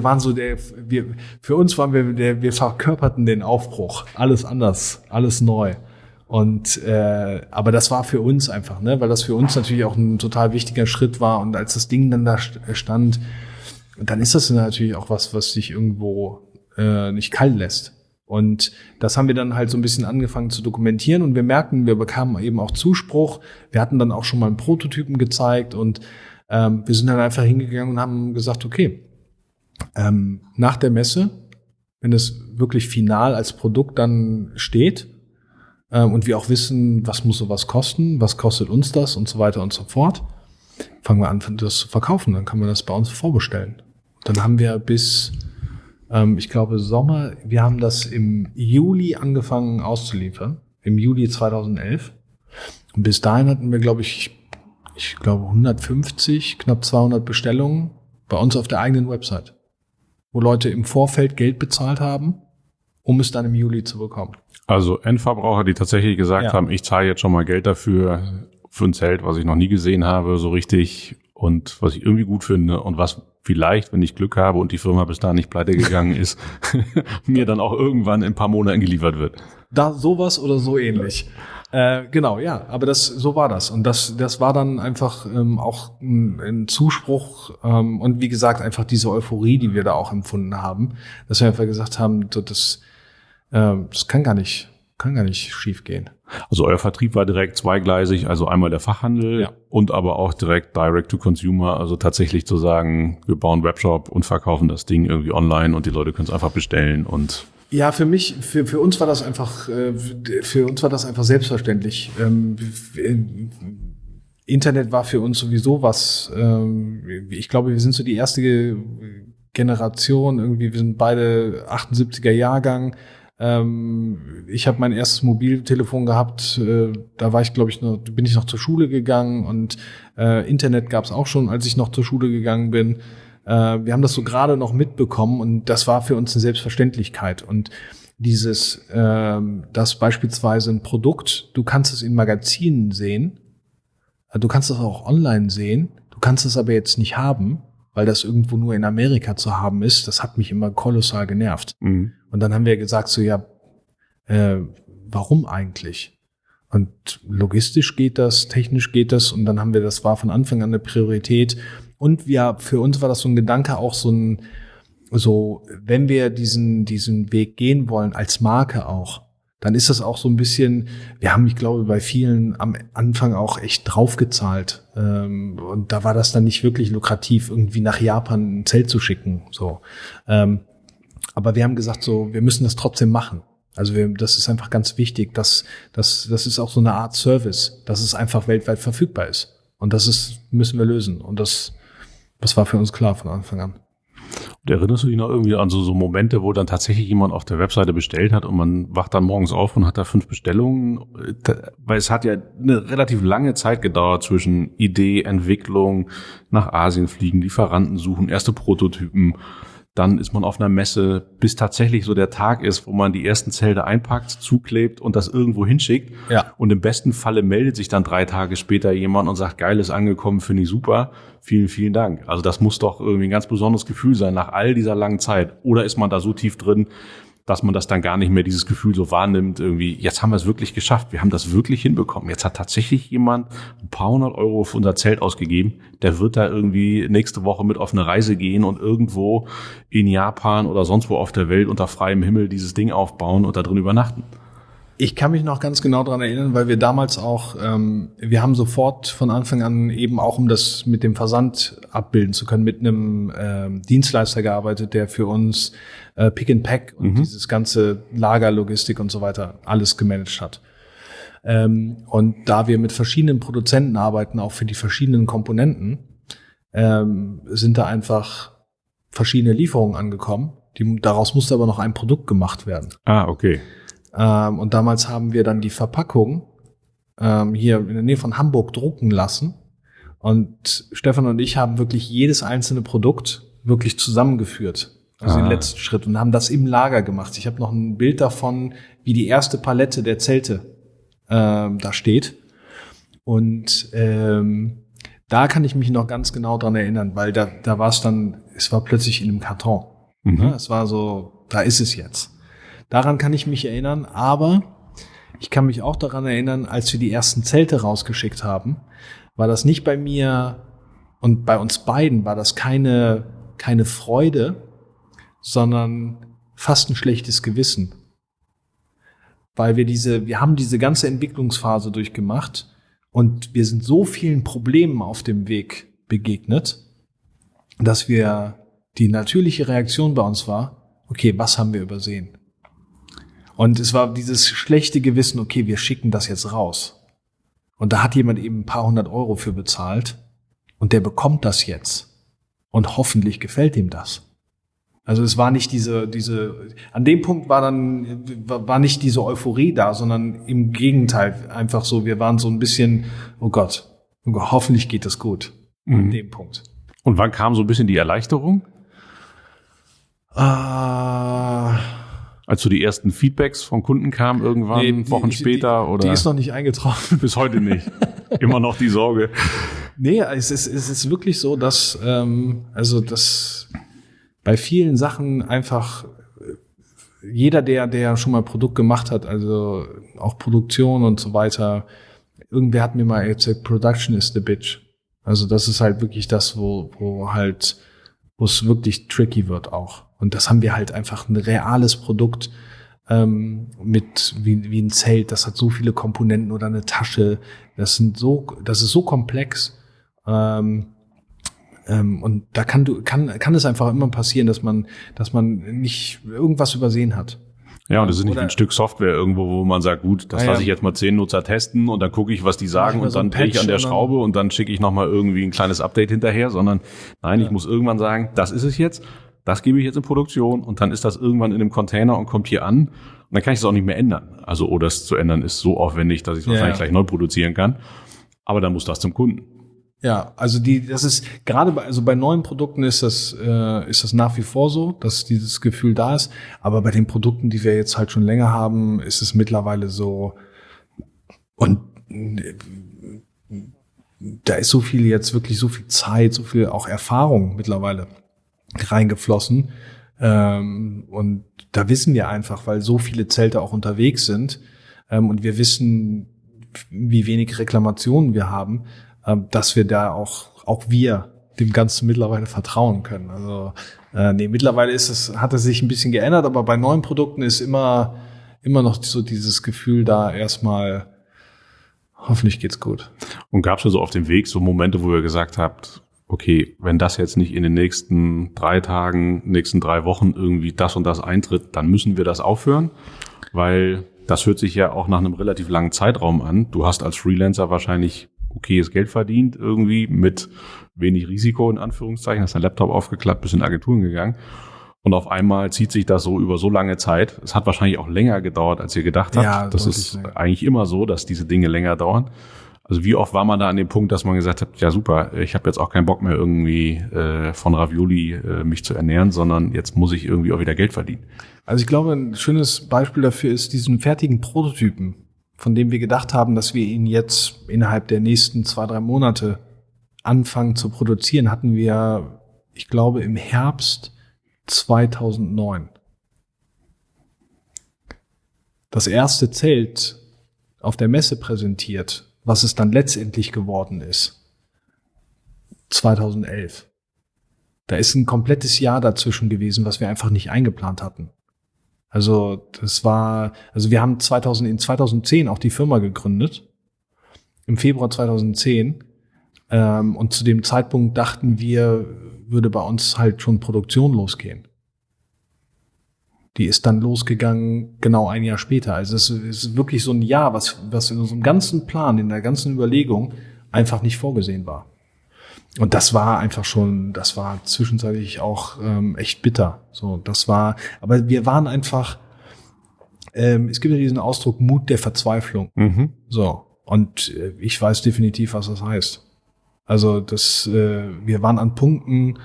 verkörperten den Aufbruch. Alles anders, alles neu. Und aber das war für uns einfach, ne, weil das für uns natürlich auch ein total wichtiger Schritt war. Und als das Ding dann da stand, dann ist das natürlich auch was sich irgendwo nicht kalt lässt. Und das haben wir dann halt so ein bisschen angefangen zu dokumentieren und wir merkten, wir bekamen eben auch Zuspruch. Wir hatten dann auch schon mal einen Prototypen gezeigt und wir sind dann einfach hingegangen und haben gesagt, okay, nach der Messe, wenn es wirklich final als Produkt dann steht, und wir auch wissen, was muss sowas kosten, was kostet uns das und so weiter und so fort, fangen wir an, das zu verkaufen. Dann kann man das bei uns vorbestellen. Dann haben wir bis, ich glaube, Sommer, wir haben das im Juli angefangen auszuliefern, im Juli 2011. Und bis dahin hatten wir, glaube ich 150, knapp 200 Bestellungen bei uns auf der eigenen Website, wo Leute im Vorfeld Geld bezahlt haben, um es dann im Juli zu bekommen. Also Endverbraucher, die tatsächlich gesagt haben, ich zahle jetzt schon mal Geld dafür, für ein Zelt, was ich noch nie gesehen habe, so richtig und was ich irgendwie gut finde und was vielleicht, wenn ich Glück habe und die Firma bis dahin nicht pleite gegangen ist, mir dann auch irgendwann in ein paar Monaten geliefert wird. Da sowas oder so ähnlich. Genau, ja, aber so war das. Und das war dann einfach auch ein Zuspruch und wie gesagt, einfach diese Euphorie, die wir da auch empfunden haben, dass wir einfach gesagt haben, das kann gar nicht schief gehen. Also euer Vertrieb war direkt zweigleisig, also einmal der Fachhandel und aber auch direkt Direct to Consumer, also tatsächlich zu sagen, wir bauen einen Webshop und verkaufen das Ding irgendwie online und die Leute können es einfach bestellen und ja, für uns war das einfach selbstverständlich. Internet war für uns sowieso was, ich glaube, wir sind so die erste Generation, irgendwie, wir sind beide 78er Jahrgang. Ich habe mein erstes Mobiltelefon gehabt, da war ich, glaube ich, bin ich noch zur Schule gegangen und Internet gab es auch schon, als ich noch zur Schule gegangen bin. Wir haben das so gerade noch mitbekommen und das war für uns eine Selbstverständlichkeit. Und dass beispielsweise ein Produkt, du kannst es in Magazinen sehen, du kannst es auch online sehen, du kannst es aber jetzt nicht haben, weil das irgendwo nur in Amerika zu haben ist, das hat mich immer kolossal genervt. Mhm. Und dann haben wir gesagt so, ja, warum eigentlich? Und logistisch geht das, technisch geht das und dann das war von Anfang an eine Priorität. Und für uns war das so ein Gedanke, auch wenn wir diesen Weg gehen wollen, als Marke auch, dann ist das auch so ein bisschen, wir haben, ich glaube, bei vielen am Anfang auch echt draufgezahlt. Und da war das dann nicht wirklich lukrativ, irgendwie nach Japan ein Zelt zu schicken. So. Aber wir haben gesagt, so, wir müssen das trotzdem machen. Also das ist einfach ganz wichtig, das ist auch so eine Art Service, dass es einfach weltweit verfügbar ist. Und müssen wir lösen. Und das war für uns klar von Anfang an. Und erinnerst du dich noch irgendwie an so Momente, wo dann tatsächlich jemand auf der Webseite bestellt hat und man wacht dann morgens auf und hat da 5 Bestellungen? Weil es hat ja eine relativ lange Zeit gedauert zwischen Idee, Entwicklung, nach Asien fliegen, Lieferanten suchen, erste Prototypen. Dann ist man auf einer Messe, bis tatsächlich so der Tag ist, wo man die ersten Zelte einpackt, zuklebt und das irgendwo hinschickt. Ja. Und im besten Falle meldet sich dann 3 Tage später jemand und sagt, geil, ist angekommen, finde ich super. Vielen, vielen Dank. Also das muss doch irgendwie ein ganz besonderes Gefühl sein nach all dieser langen Zeit. Oder ist man da so tief drin, dass man das dann gar nicht mehr, dieses Gefühl so wahrnimmt, irgendwie, jetzt haben wir es wirklich geschafft, wir haben das wirklich hinbekommen. Jetzt hat tatsächlich jemand ein paar hundert Euro für unser Zelt ausgegeben, der wird da irgendwie nächste Woche mit auf eine Reise gehen und irgendwo in Japan oder sonst wo auf der Welt unter freiem Himmel dieses Ding aufbauen und da drin übernachten. Ich kann mich noch ganz genau daran erinnern, weil wir damals auch, wir haben sofort von Anfang an eben auch, um das mit dem Versand abbilden zu können, mit einem Dienstleister gearbeitet, der für uns Pick and Pack und dieses ganze Lagerlogistik und so weiter alles gemanagt hat. Und da wir mit verschiedenen Produzenten arbeiten, auch für die verschiedenen Komponenten, sind da einfach verschiedene Lieferungen angekommen. Daraus musste aber noch ein Produkt gemacht werden. Ah, okay. Und damals haben wir dann die Verpackung hier in der Nähe von Hamburg drucken lassen. Und Stefan und ich haben wirklich jedes einzelne Produkt wirklich zusammengeführt. Also den letzten Schritt. Und haben das im Lager gemacht. Ich habe noch ein Bild davon, wie die erste Palette der Zelte da steht. Und da kann ich mich noch ganz genau dran erinnern, weil da war es war plötzlich in einem Karton. Ne? Es war so, da ist es jetzt. Daran kann ich mich erinnern, aber ich kann mich auch daran erinnern, als wir die ersten Zelte rausgeschickt haben, war das nicht bei mir und bei uns beiden war das keine Freude, sondern fast ein schlechtes Gewissen. Weil wir haben diese ganze Entwicklungsphase durchgemacht und wir sind so vielen Problemen auf dem Weg begegnet, dass die natürliche Reaktion bei uns war, okay, was haben wir übersehen? Und es war dieses schlechte Gewissen, okay, wir schicken das jetzt raus. Und da hat jemand eben ein paar hundert Euro für bezahlt und der bekommt das jetzt. Und hoffentlich gefällt ihm das. Also es war nicht an dem Punkt war nicht diese Euphorie da, sondern im Gegenteil einfach so, wir waren so ein bisschen, oh Gott, hoffentlich geht das gut. An dem Punkt. Und wann kam so ein bisschen die Erleichterung? Als so die ersten Feedbacks von Kunden kamen irgendwann, Wochen später? Oder? Die ist noch nicht eingetroffen. Bis heute nicht. Immer noch die Sorge. Nee, es ist wirklich so, dass bei vielen Sachen einfach jeder, der schon mal Produkt gemacht hat, also auch Produktion und so weiter, irgendwer hat mir mal erzählt, Production is the bitch. Also das ist halt wirklich das, wo es wirklich tricky wird auch. Und das haben wir halt einfach ein reales Produkt mit wie ein Zelt. Das hat so viele Komponenten oder eine Tasche. Das ist so komplex. Und da kann es einfach immer passieren, dass man nicht irgendwas übersehen hat. Ja, und das ist nicht wie ein Stück Software irgendwo, wo man sagt, gut, das lasse ich jetzt mal 10 Nutzer testen und dann gucke ich, was die sagen und dann drehe ich an der Schraube und dann schicke ich nochmal irgendwie ein kleines Update hinterher, sondern nein, ich muss irgendwann sagen, das ist es jetzt, das gebe ich jetzt in Produktion und dann ist das irgendwann in einem Container und kommt hier an und dann kann ich es auch nicht mehr ändern. Also, oder es zu ändern ist so aufwendig, dass ich es wahrscheinlich gleich neu produzieren kann, aber dann muss das zum Kunden. Ja, also das ist gerade bei neuen Produkten ist das nach wie vor so, dass dieses Gefühl da ist. Aber bei den Produkten, die wir jetzt halt schon länger haben, ist es mittlerweile so. Und da ist so viel jetzt wirklich so viel Zeit, so viel auch Erfahrung mittlerweile reingeflossen. Und da wissen wir einfach, weil so viele Zelte auch unterwegs sind und wir wissen, wie wenig Reklamationen wir haben, dass wir da auch wir dem Ganzen mittlerweile vertrauen können. Also mittlerweile hat es sich ein bisschen geändert, aber bei neuen Produkten ist immer noch so dieses Gefühl da erstmal, hoffentlich geht's gut. Und gab es ja so auf dem Weg so Momente, wo ihr gesagt habt, okay, wenn das jetzt nicht in den nächsten 3 Tagen, nächsten 3 Wochen irgendwie das und das eintritt, dann müssen wir das aufhören? Weil das hört sich ja auch nach einem relativ langen Zeitraum an. Du hast als Freelancer wahrscheinlich okayes Geld verdient, irgendwie mit wenig Risiko, in Anführungszeichen, hast dein Laptop aufgeklappt, bist in Agenturen gegangen. Und auf einmal zieht sich das so über so lange Zeit. Es hat wahrscheinlich auch länger gedauert, als ihr gedacht habt. Ja, das ist länger. eigentlich immer so, dass diese Dinge länger dauern. Also wie oft war man da an dem Punkt, dass man gesagt hat, ja super, ich habe jetzt auch keinen Bock mehr irgendwie von Ravioli mich zu ernähren, sondern jetzt muss ich irgendwie auch wieder Geld verdienen. Also ich glaube, ein schönes Beispiel dafür ist diesen fertigen Prototypen, von dem wir gedacht haben, dass wir ihn jetzt innerhalb der nächsten 2-3 Monate anfangen zu produzieren, hatten wir, ich glaube, im Herbst 2009. Das erste Zelt auf der Messe präsentiert, was es dann letztendlich geworden ist, 2011. Da ist ein komplettes Jahr dazwischen gewesen, was wir einfach nicht eingeplant hatten. Also wir haben 2010 auch die Firma gegründet, im Februar 2010. Und zu dem Zeitpunkt dachten wir, würde bei uns halt schon Produktion losgehen. Die ist dann losgegangen genau ein Jahr später. Also es ist wirklich so ein Jahr, was in unserem ganzen Plan, in der ganzen Überlegung einfach nicht vorgesehen war. Und das war zwischenzeitlich auch echt bitter. Aber wir waren einfach, es gibt ja diesen Ausdruck Mut der Verzweiflung. Mhm. So. Und ich weiß definitiv, was das heißt. Also wir waren an Punkten,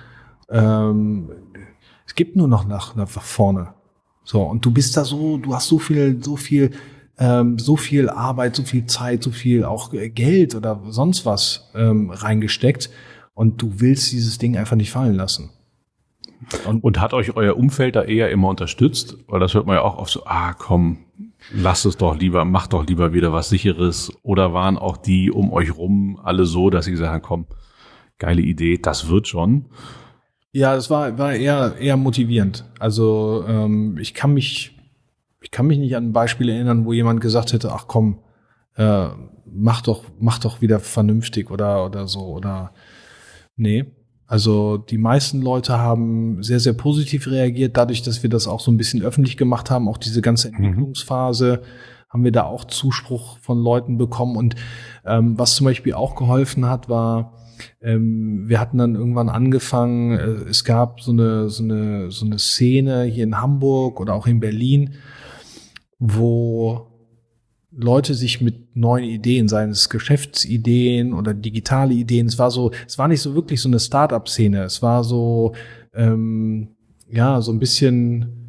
es gibt nur noch nach vorne. So, und du hast so viel Arbeit, so viel Zeit, so viel auch Geld oder sonst was reingesteckt und du willst dieses Ding einfach nicht fallen lassen. Und hat euch euer Umfeld da eher immer unterstützt? Weil das hört man ja auch oft so, komm, lass es doch lieber, mach doch lieber wieder was Sicheres. Oder waren auch die um euch rum alle so, dass sie gesagt haben, komm, geile Idee, das wird schon? Ja, das war eher motivierend. Also ich kann mich nicht an ein Beispiel erinnern, wo jemand gesagt hätte, ach komm, mach doch wieder vernünftig oder so oder nee. Also die meisten Leute haben sehr, sehr positiv reagiert, dadurch, dass wir das auch so ein bisschen öffentlich gemacht haben, auch diese ganze Entwicklungsphase, haben wir da auch Zuspruch von Leuten bekommen. Und was zum Beispiel auch geholfen hat, war, wir hatten dann irgendwann angefangen, es gab so eine Szene hier in Hamburg oder auch in Berlin, wo Leute sich mit neuen Ideen, seien es Geschäftsideen oder digitale Ideen, es war nicht so wirklich so eine Start-up-Szene, es war so, so ein bisschen,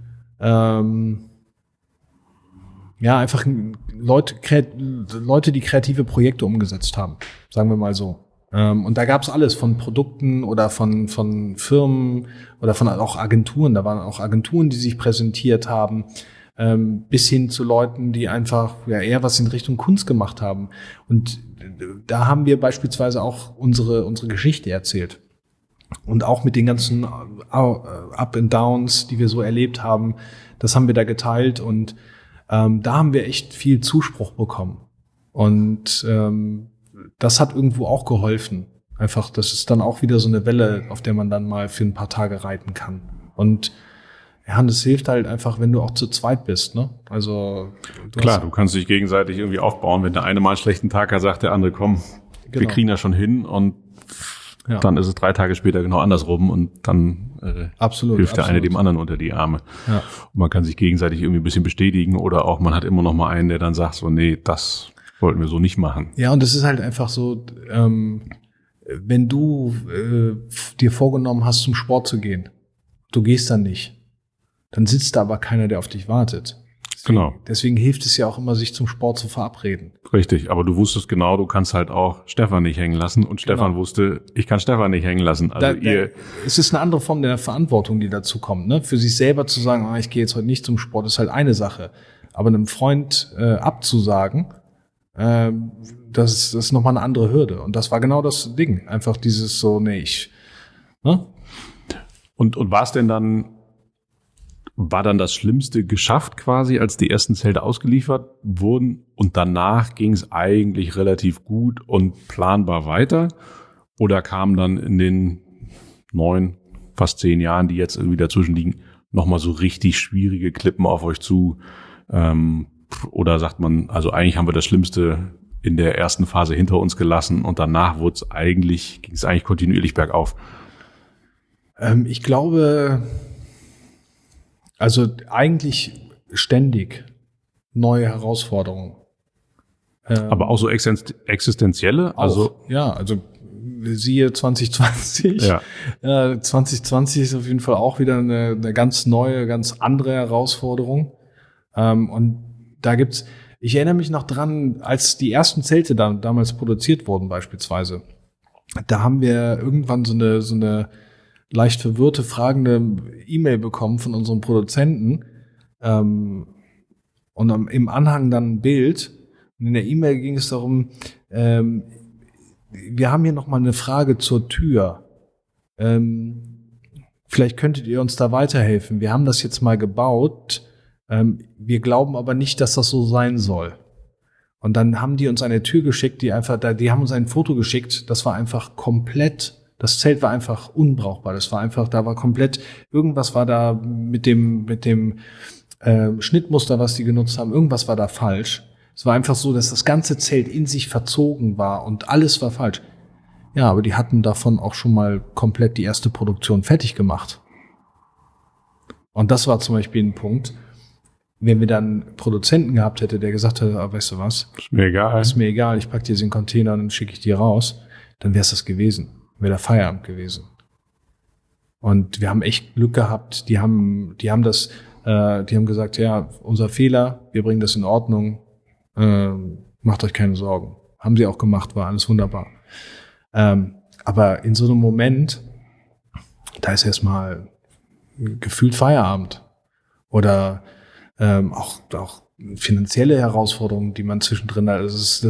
einfach Leute, die kreative Projekte umgesetzt haben, sagen wir mal so. Und da gab's alles von Produkten oder von Firmen oder von auch Agenturen, da waren auch Agenturen, die sich präsentiert haben, bis hin zu Leuten, die einfach eher was in Richtung Kunst gemacht haben. Und da haben wir beispielsweise auch unsere Geschichte erzählt. Und auch mit den ganzen Up and Downs, die wir so erlebt haben, das haben wir da geteilt. Und da haben wir echt viel Zuspruch bekommen. Und das hat irgendwo auch geholfen. Einfach, das ist dann auch wieder so eine Welle, auf der man dann mal für ein paar Tage reiten kann. Und ja, und es hilft halt einfach, wenn du auch zu zweit bist, ne? Also du kannst dich gegenseitig irgendwie aufbauen. Wenn der eine mal einen schlechten Tag hat, sagt der andere, komm, wir kriegen das schon hin und dann ist es 3 Tage später genau andersrum und dann hilft der eine dem anderen unter die Arme. Ja. Und man kann sich gegenseitig irgendwie ein bisschen bestätigen oder auch man hat immer noch mal einen, der dann sagt so, nee, das wollten wir so nicht machen. Ja, und das ist halt einfach so, wenn du dir vorgenommen hast, zum Sport zu gehen, du gehst dann nicht. Dann sitzt da aber keiner, der auf dich wartet. Deswegen hilft es ja auch immer, sich zum Sport zu verabreden. Richtig, aber du wusstest genau, du kannst halt auch Stefan nicht hängen lassen und Stefan wusste, ich kann Stefan nicht hängen lassen. Also es ist eine andere Form der Verantwortung, die dazu kommt, ne? Für sich selber zu sagen, ich gehe jetzt heute nicht zum Sport, ist halt eine Sache. Aber einem Freund abzusagen, das ist nochmal eine andere Hürde. Und das war genau das Ding. Einfach dieses so, ne? Und war dann das Schlimmste geschafft quasi, als die ersten Zelte ausgeliefert wurden und danach ging es eigentlich relativ gut und planbar weiter? Oder kamen dann in den 9, fast 10 Jahren, die jetzt irgendwie dazwischen liegen, nochmal so richtig schwierige Klippen auf euch zu, Oder sagt man, also eigentlich haben wir das Schlimmste in der ersten Phase hinter uns gelassen und danach ging es eigentlich kontinuierlich bergauf? Ich glaube, also eigentlich ständig neue Herausforderungen. Aber auch so existenzielle? Also siehe 2020. Ja. 2020 ist auf jeden Fall auch wieder eine ganz neue, ganz andere Herausforderung. Und da ich erinnere mich noch dran, als die ersten Zelte damals produziert wurden beispielsweise. Da haben wir irgendwann so eine leicht verwirrte, fragende E-Mail bekommen von unserem Produzenten. Und im Anhang dann ein Bild. Und in der E-Mail ging es darum, wir haben hier noch mal eine Frage zur Tür. Vielleicht könntet ihr uns da weiterhelfen. Wir haben das jetzt mal gebaut. Wir glauben aber nicht, dass das so sein soll. Und dann haben die uns eine Tür geschickt, die haben uns ein Foto geschickt. Das war einfach komplett, das Zelt war einfach unbrauchbar. Das war einfach, da war komplett, irgendwas war da mit dem Schnittmuster, was die genutzt haben, irgendwas war da falsch. Es war einfach so, dass das ganze Zelt in sich verzogen war und alles war falsch. Ja, aber die hatten davon auch schon mal komplett die erste Produktion fertig gemacht. Und das war zum Beispiel ein Punkt, wenn wir dann einen Produzenten gehabt hätte, der gesagt hätte, weißt du was? Ist mir egal, ich pack dir den Container und dann schicke ich dir raus, dann wäre es das gewesen. Wäre der Feierabend gewesen. Und wir haben echt Glück gehabt, die haben gesagt, ja, unser Fehler, wir bringen das in Ordnung, macht euch keine Sorgen. Haben sie auch gemacht, war alles wunderbar. Aber in so einem Moment, da ist erstmal gefühlt Feierabend. Oder auch finanzielle Herausforderungen, die man zwischendrin hat.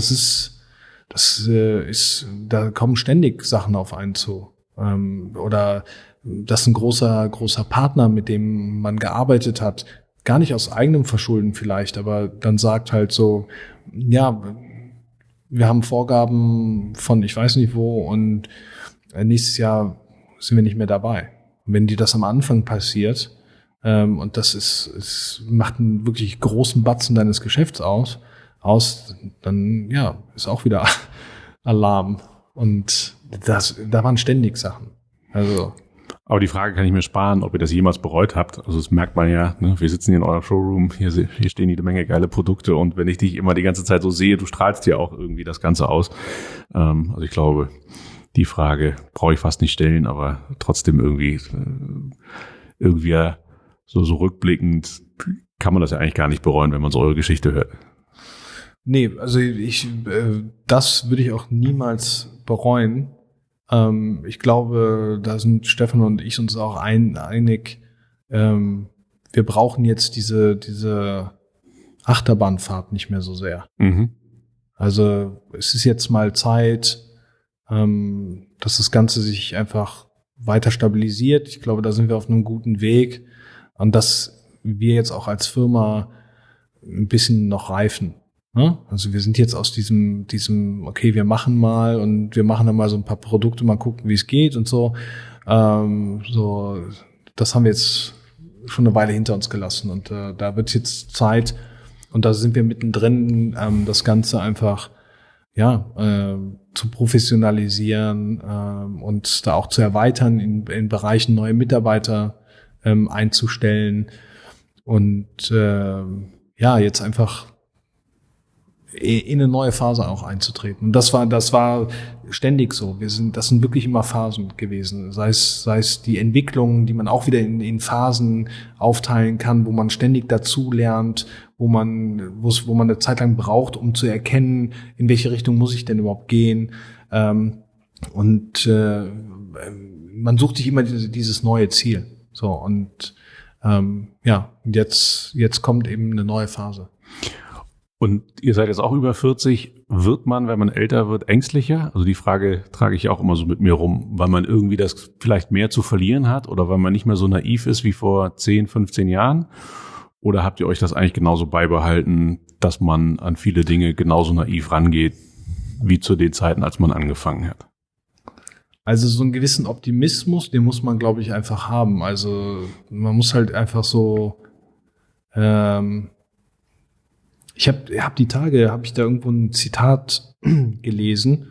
Da kommen ständig Sachen auf einen zu. Oder dass ein großer Partner, mit dem man gearbeitet hat, gar nicht aus eigenem Verschulden vielleicht, aber dann sagt halt so, ja, wir haben Vorgaben von ich weiß nicht wo und nächstes Jahr sind wir nicht mehr dabei. Und wenn dir das am Anfang passiert, und das macht einen wirklich großen Batzen deines Geschäfts aus, dann, ja, ist auch wieder Alarm. Und da waren ständig Sachen. Also. Aber die Frage kann ich mir sparen, ob ihr das jemals bereut habt. Also das merkt man ja, ne? Wir sitzen hier in eurem Showroom, hier stehen jede Menge geile Produkte und wenn ich dich immer die ganze Zeit so sehe, du strahlst ja auch irgendwie das Ganze aus. Also ich glaube, die Frage brauche ich fast nicht stellen, aber trotzdem irgendwie so rückblickend kann man das ja eigentlich gar nicht bereuen, wenn man so eure Geschichte hört. Nee, also das würde ich auch niemals bereuen. Ich glaube, da sind Stefan und ich uns auch einig. Wir brauchen jetzt diese Achterbahnfahrt nicht mehr so sehr. Mhm. Also es ist jetzt mal Zeit, dass das Ganze sich einfach weiter stabilisiert. Ich glaube, da sind wir auf einem guten Weg und dass wir jetzt auch als Firma ein bisschen noch reifen. Also wir sind jetzt aus diesem, okay, wir machen mal und wir machen dann mal so ein paar Produkte, mal gucken, wie es geht und so. So, das haben wir jetzt schon eine Weile hinter uns gelassen und da wird jetzt Zeit und da sind wir mittendrin, das Ganze einfach zu professionalisieren und da auch zu erweitern, in Bereichen neue Mitarbeiter einzustellen und jetzt einfach in eine neue Phase auch einzutreten. Und das war ständig so. Das sind wirklich immer Phasen gewesen. Sei es die Entwicklung, die man auch wieder in Phasen aufteilen kann, wo man ständig dazu lernt, wo man eine Zeit lang braucht, um zu erkennen, in welche Richtung muss ich denn überhaupt gehen. Und man sucht sich immer dieses neue Ziel. So, und jetzt kommt eben eine neue Phase. Und ihr seid jetzt auch über 40. Wird man, wenn man älter wird, ängstlicher? Also die Frage trage ich auch immer so mit mir rum, weil man irgendwie das vielleicht mehr zu verlieren hat oder weil man nicht mehr so naiv ist wie vor 10, 15 Jahren? Oder habt ihr euch das eigentlich genauso beibehalten, dass man an viele Dinge genauso naiv rangeht, wie zu den Zeiten, als man angefangen hat? Also so einen gewissen Optimismus, den muss man, glaube ich, einfach haben. Also man muss halt einfach so Ich hab die Tage, habe ich da irgendwo ein Zitat gelesen,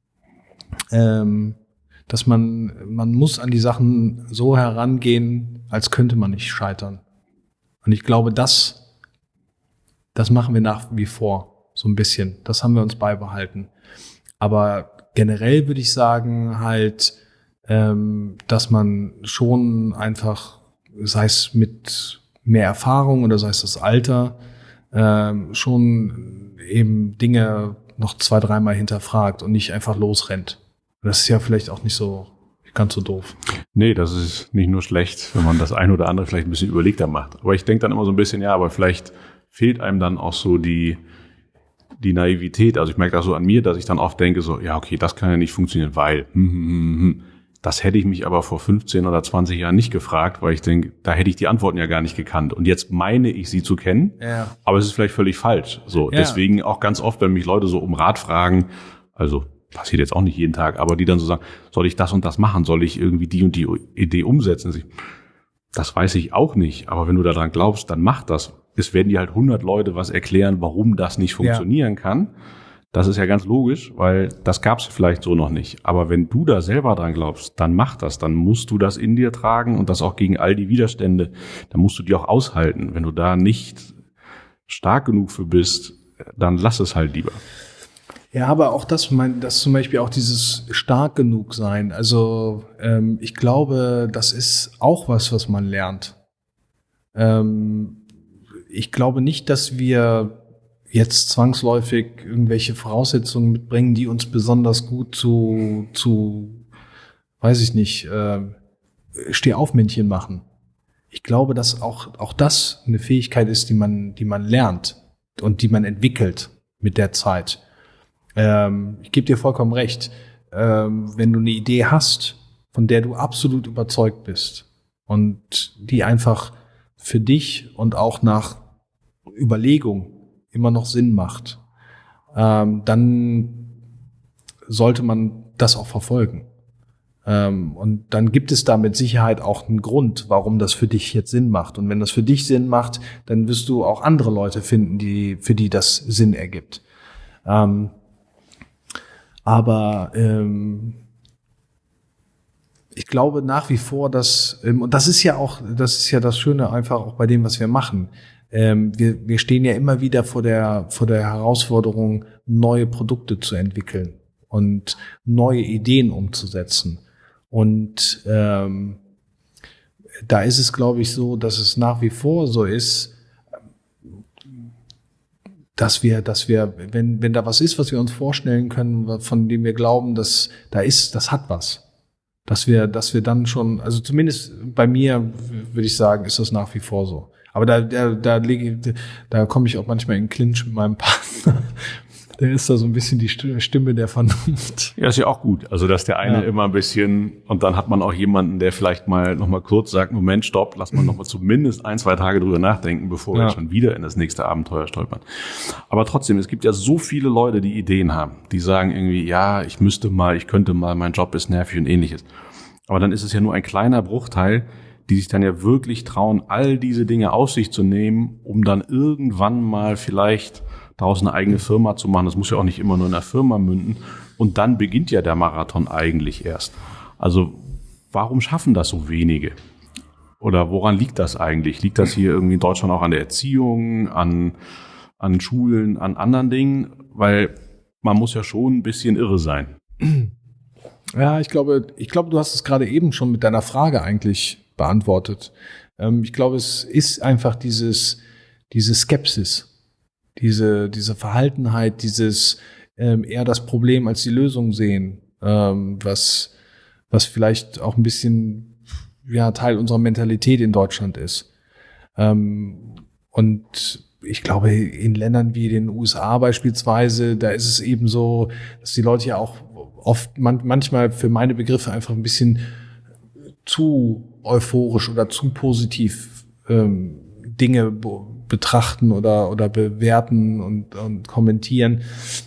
dass man muss an die Sachen so herangehen, als könnte man nicht scheitern. Und ich glaube, das machen wir nach wie vor so ein bisschen. Das haben wir uns beibehalten. Aber generell würde ich sagen halt, dass man schon einfach, sei es mit mehr Erfahrung oder sei es das Alter, schon eben Dinge noch 2-3 Mal hinterfragt und nicht einfach losrennt. Das ist ja vielleicht auch nicht so ganz so doof. Nee, das ist nicht nur schlecht, wenn man das ein oder andere vielleicht ein bisschen überlegter macht. Aber ich denke dann immer so ein bisschen, ja, aber vielleicht fehlt einem dann auch so die Naivität. Also ich merke das so an mir, dass ich dann oft denke so, ja, okay, das kann ja nicht funktionieren, weil das hätte ich mich aber vor 15 oder 20 Jahren nicht gefragt, weil ich denke, da hätte ich die Antworten ja gar nicht gekannt. Und jetzt meine ich, sie zu kennen, aber es ist vielleicht völlig falsch. So, deswegen auch ganz oft, wenn mich Leute so um Rat fragen, also passiert jetzt auch nicht jeden Tag, aber die dann so sagen, soll ich das und das machen? Soll ich irgendwie die und die Idee umsetzen? Das weiß ich auch nicht, aber wenn du daran glaubst, dann mach das. Es werden dir halt 100 Leute was erklären, warum das nicht funktionieren kann. Das ist ja ganz logisch, weil das gab es vielleicht so noch nicht. Aber wenn du da selber dran glaubst, dann mach das. Dann musst du das in dir tragen und das auch gegen all die Widerstände. Dann musst du die auch aushalten. Wenn du da nicht stark genug für bist, dann lass es halt lieber. Ja, aber auch das zum Beispiel auch dieses stark genug sein. Also ich glaube, das ist auch was man lernt. Ich glaube nicht, dass wir jetzt zwangsläufig irgendwelche Voraussetzungen mitbringen, die uns besonders gut zu weiß ich nicht, Stehaufmännchen machen. Ich glaube, dass auch das eine Fähigkeit ist, die man lernt und die man entwickelt mit der Zeit. Ich gebe dir vollkommen recht. Wenn du eine Idee hast, von der du absolut überzeugt bist und die einfach für dich und auch nach Überlegung immer noch Sinn macht, dann sollte man das auch verfolgen. Und dann gibt es da mit Sicherheit auch einen Grund, warum das für dich jetzt Sinn macht. Und wenn das für dich Sinn macht, dann wirst du auch andere Leute finden, für die das Sinn ergibt. Aber ich glaube nach wie vor, dass, und das ist ja das Schöne einfach auch bei dem, was wir machen. Wir stehen ja immer wieder vor der Herausforderung, neue Produkte zu entwickeln und neue Ideen umzusetzen. Und da ist es, glaube ich, so, dass es nach wie vor so ist, dass wir, wenn da was ist, was wir uns vorstellen können, von dem wir glauben, das hat was. Dass wir dann schon, also zumindest bei mir würde ich sagen, ist das nach wie vor so. Aber da komme ich auch manchmal in Clinch mit meinem Partner. Der ist da so ein bisschen die Stimme der Vernunft. Ja, ist ja auch gut. Also, dass der eine immer ein bisschen, und dann hat man auch jemanden, der vielleicht noch mal kurz sagt, Moment, stopp, lass mal noch mal zumindest 1-2 Tage drüber nachdenken, bevor wir schon wieder in das nächste Abenteuer stolpern. Aber trotzdem, es gibt ja so viele Leute, die Ideen haben, die sagen irgendwie, ja, ich könnte mal, mein Job ist nervig und ähnliches. Aber dann ist es ja nur ein kleiner Bruchteil, die sich dann ja wirklich trauen, all diese Dinge auf sich zu nehmen, um dann irgendwann mal vielleicht daraus eine eigene Firma zu machen. Das muss ja auch nicht immer nur in einer Firma münden. Und dann beginnt ja der Marathon eigentlich erst. Also warum schaffen das so wenige? Oder woran liegt das eigentlich? Liegt das hier irgendwie in Deutschland auch an der Erziehung, an Schulen, an anderen Dingen? Weil man muss ja schon ein bisschen irre sein. Ja, ich glaube, du hast es gerade eben schon mit deiner Frage eigentlich beantwortet. Ich glaube, es ist einfach diese Skepsis, diese Verhaltenheit, dieses eher das Problem als die Lösung sehen, was vielleicht auch ein bisschen Teil unserer Mentalität in Deutschland ist. Und ich glaube, in Ländern wie den USA beispielsweise, da ist es eben so, dass die Leute ja auch oft manchmal für meine Begriffe einfach ein bisschen zu euphorisch oder zu positiv Dinge betrachten oder bewerten und kommentieren.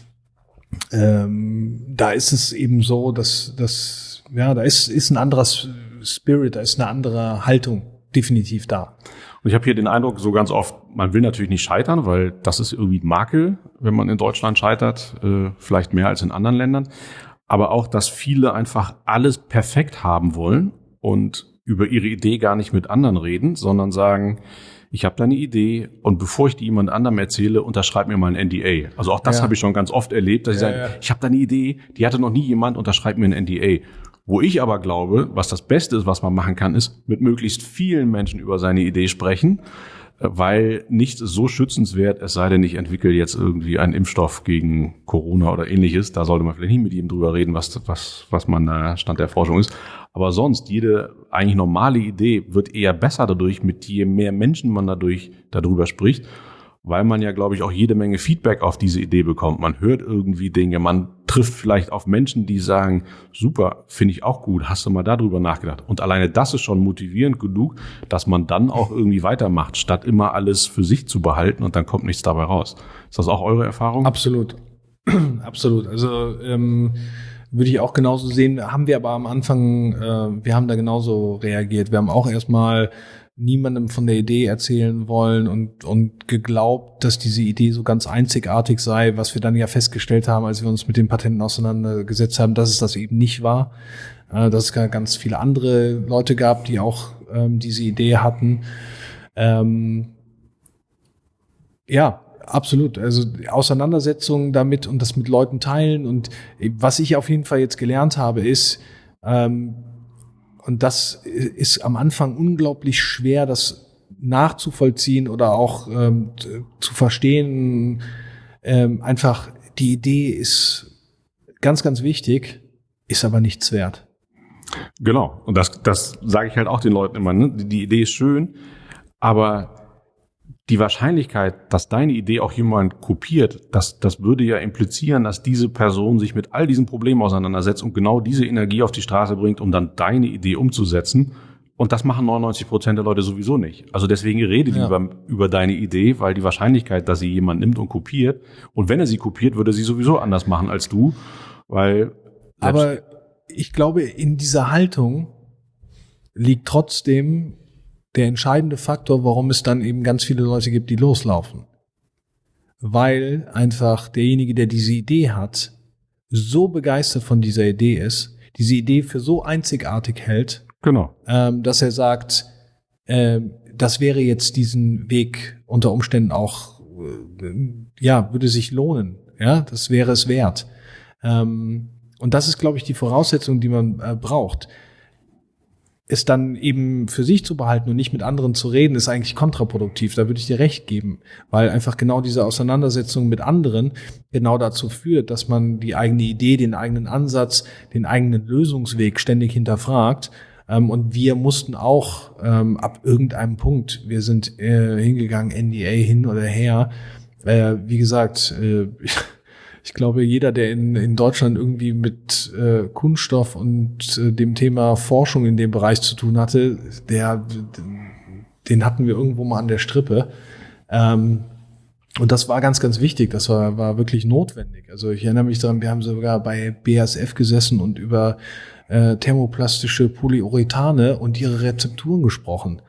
Da ist es eben so, dass da ist ein anderer Spirit, da ist eine andere Haltung definitiv da. Und ich habe hier den Eindruck, so ganz oft, man will natürlich nicht scheitern, weil das ist irgendwie ein Makel, wenn man in Deutschland scheitert, vielleicht mehr als in anderen Ländern. Aber auch, dass viele einfach alles perfekt haben wollen und über ihre Idee gar nicht mit anderen reden, sondern sagen, ich habe da eine Idee und bevor ich die jemand anderem erzähle, unterschreib mir mal ein NDA. Also auch das habe ich schon ganz oft erlebt, dass ich sage, ich habe da eine Idee, die hatte noch nie jemand, unterschreib mir ein NDA. Wo ich aber glaube, was das Beste ist, was man machen kann, ist mit möglichst vielen Menschen über seine Idee sprechen, weil nichts ist so schützenswert, es sei denn, ich entwickle jetzt irgendwie einen Impfstoff gegen Corona oder ähnliches. Da sollte man vielleicht nicht mit jedem drüber reden, was man da Stand der Forschung ist. Aber sonst, jede eigentlich normale Idee wird eher besser dadurch, mit je mehr Menschen man darüber spricht, weil man ja, glaube ich, auch jede Menge Feedback auf diese Idee bekommt. Man hört irgendwie Dinge, man trifft vielleicht auf Menschen, die sagen, super, finde ich auch gut, hast du mal darüber nachgedacht? Und alleine das ist schon motivierend genug, dass man dann auch irgendwie weitermacht, statt immer alles für sich zu behalten und dann kommt nichts dabei raus. Ist das auch eure Erfahrung? Absolut. Absolut. Also würde ich auch genauso sehen, haben wir aber am Anfang, wir haben da genauso reagiert. Wir haben auch erstmal niemandem von der Idee erzählen wollen und geglaubt, dass diese Idee so ganz einzigartig sei, was wir dann ja festgestellt haben, als wir uns mit den Patenten auseinandergesetzt haben, dass es das eben nicht war, dass es ganz viele andere Leute gab, die auch diese Idee hatten. Ja, absolut. Also Auseinandersetzungen damit und das mit Leuten teilen. Und was ich auf jeden Fall jetzt gelernt habe, ist, und das ist am Anfang unglaublich schwer, das nachzuvollziehen oder auch zu verstehen. Einfach die Idee ist ganz, ganz wichtig, ist aber nichts wert. Genau. Und das sage ich halt auch den Leuten immer. Ne? Die Idee ist schön, aber die Wahrscheinlichkeit, dass deine Idee auch jemand kopiert, das würde ja implizieren, dass diese Person sich mit all diesen Problemen auseinandersetzt und genau diese Energie auf die Straße bringt, um dann deine Idee umzusetzen. Und das machen 99% der Leute sowieso nicht. Also deswegen rede lieber über deine Idee, weil die Wahrscheinlichkeit, dass sie jemand nimmt und kopiert, und wenn er sie kopiert, würde er sie sowieso anders machen als du, weil... Aber ich glaube, in dieser Haltung liegt trotzdem der entscheidende Faktor, warum es dann eben ganz viele Leute gibt, die loslaufen. Weil einfach derjenige, der diese Idee hat, so begeistert von dieser Idee ist, diese Idee für so einzigartig hält, genau, dass er sagt, das wäre jetzt diesen Weg unter Umständen auch, würde sich lohnen. Ja, das wäre es wert. Und das ist, glaube ich, die Voraussetzung, die man braucht. Es dann eben für sich zu behalten und nicht mit anderen zu reden, ist eigentlich kontraproduktiv. Da würde ich dir recht geben, weil einfach genau diese Auseinandersetzung mit anderen genau dazu führt, dass man die eigene Idee, den eigenen Ansatz, den eigenen Lösungsweg ständig hinterfragt. Und wir mussten auch ab irgendeinem Punkt, wir sind hingegangen, NDA hin oder her. Wie gesagt, ich glaube, jeder, der in Deutschland irgendwie mit Kunststoff und dem Thema Forschung in dem Bereich zu tun hatte, den hatten wir irgendwo mal an der Strippe. Und das war ganz, ganz wichtig. Das war wirklich notwendig. Also ich erinnere mich daran, wir haben sogar bei BASF gesessen und über thermoplastische Polyurethane und ihre Rezepturen gesprochen.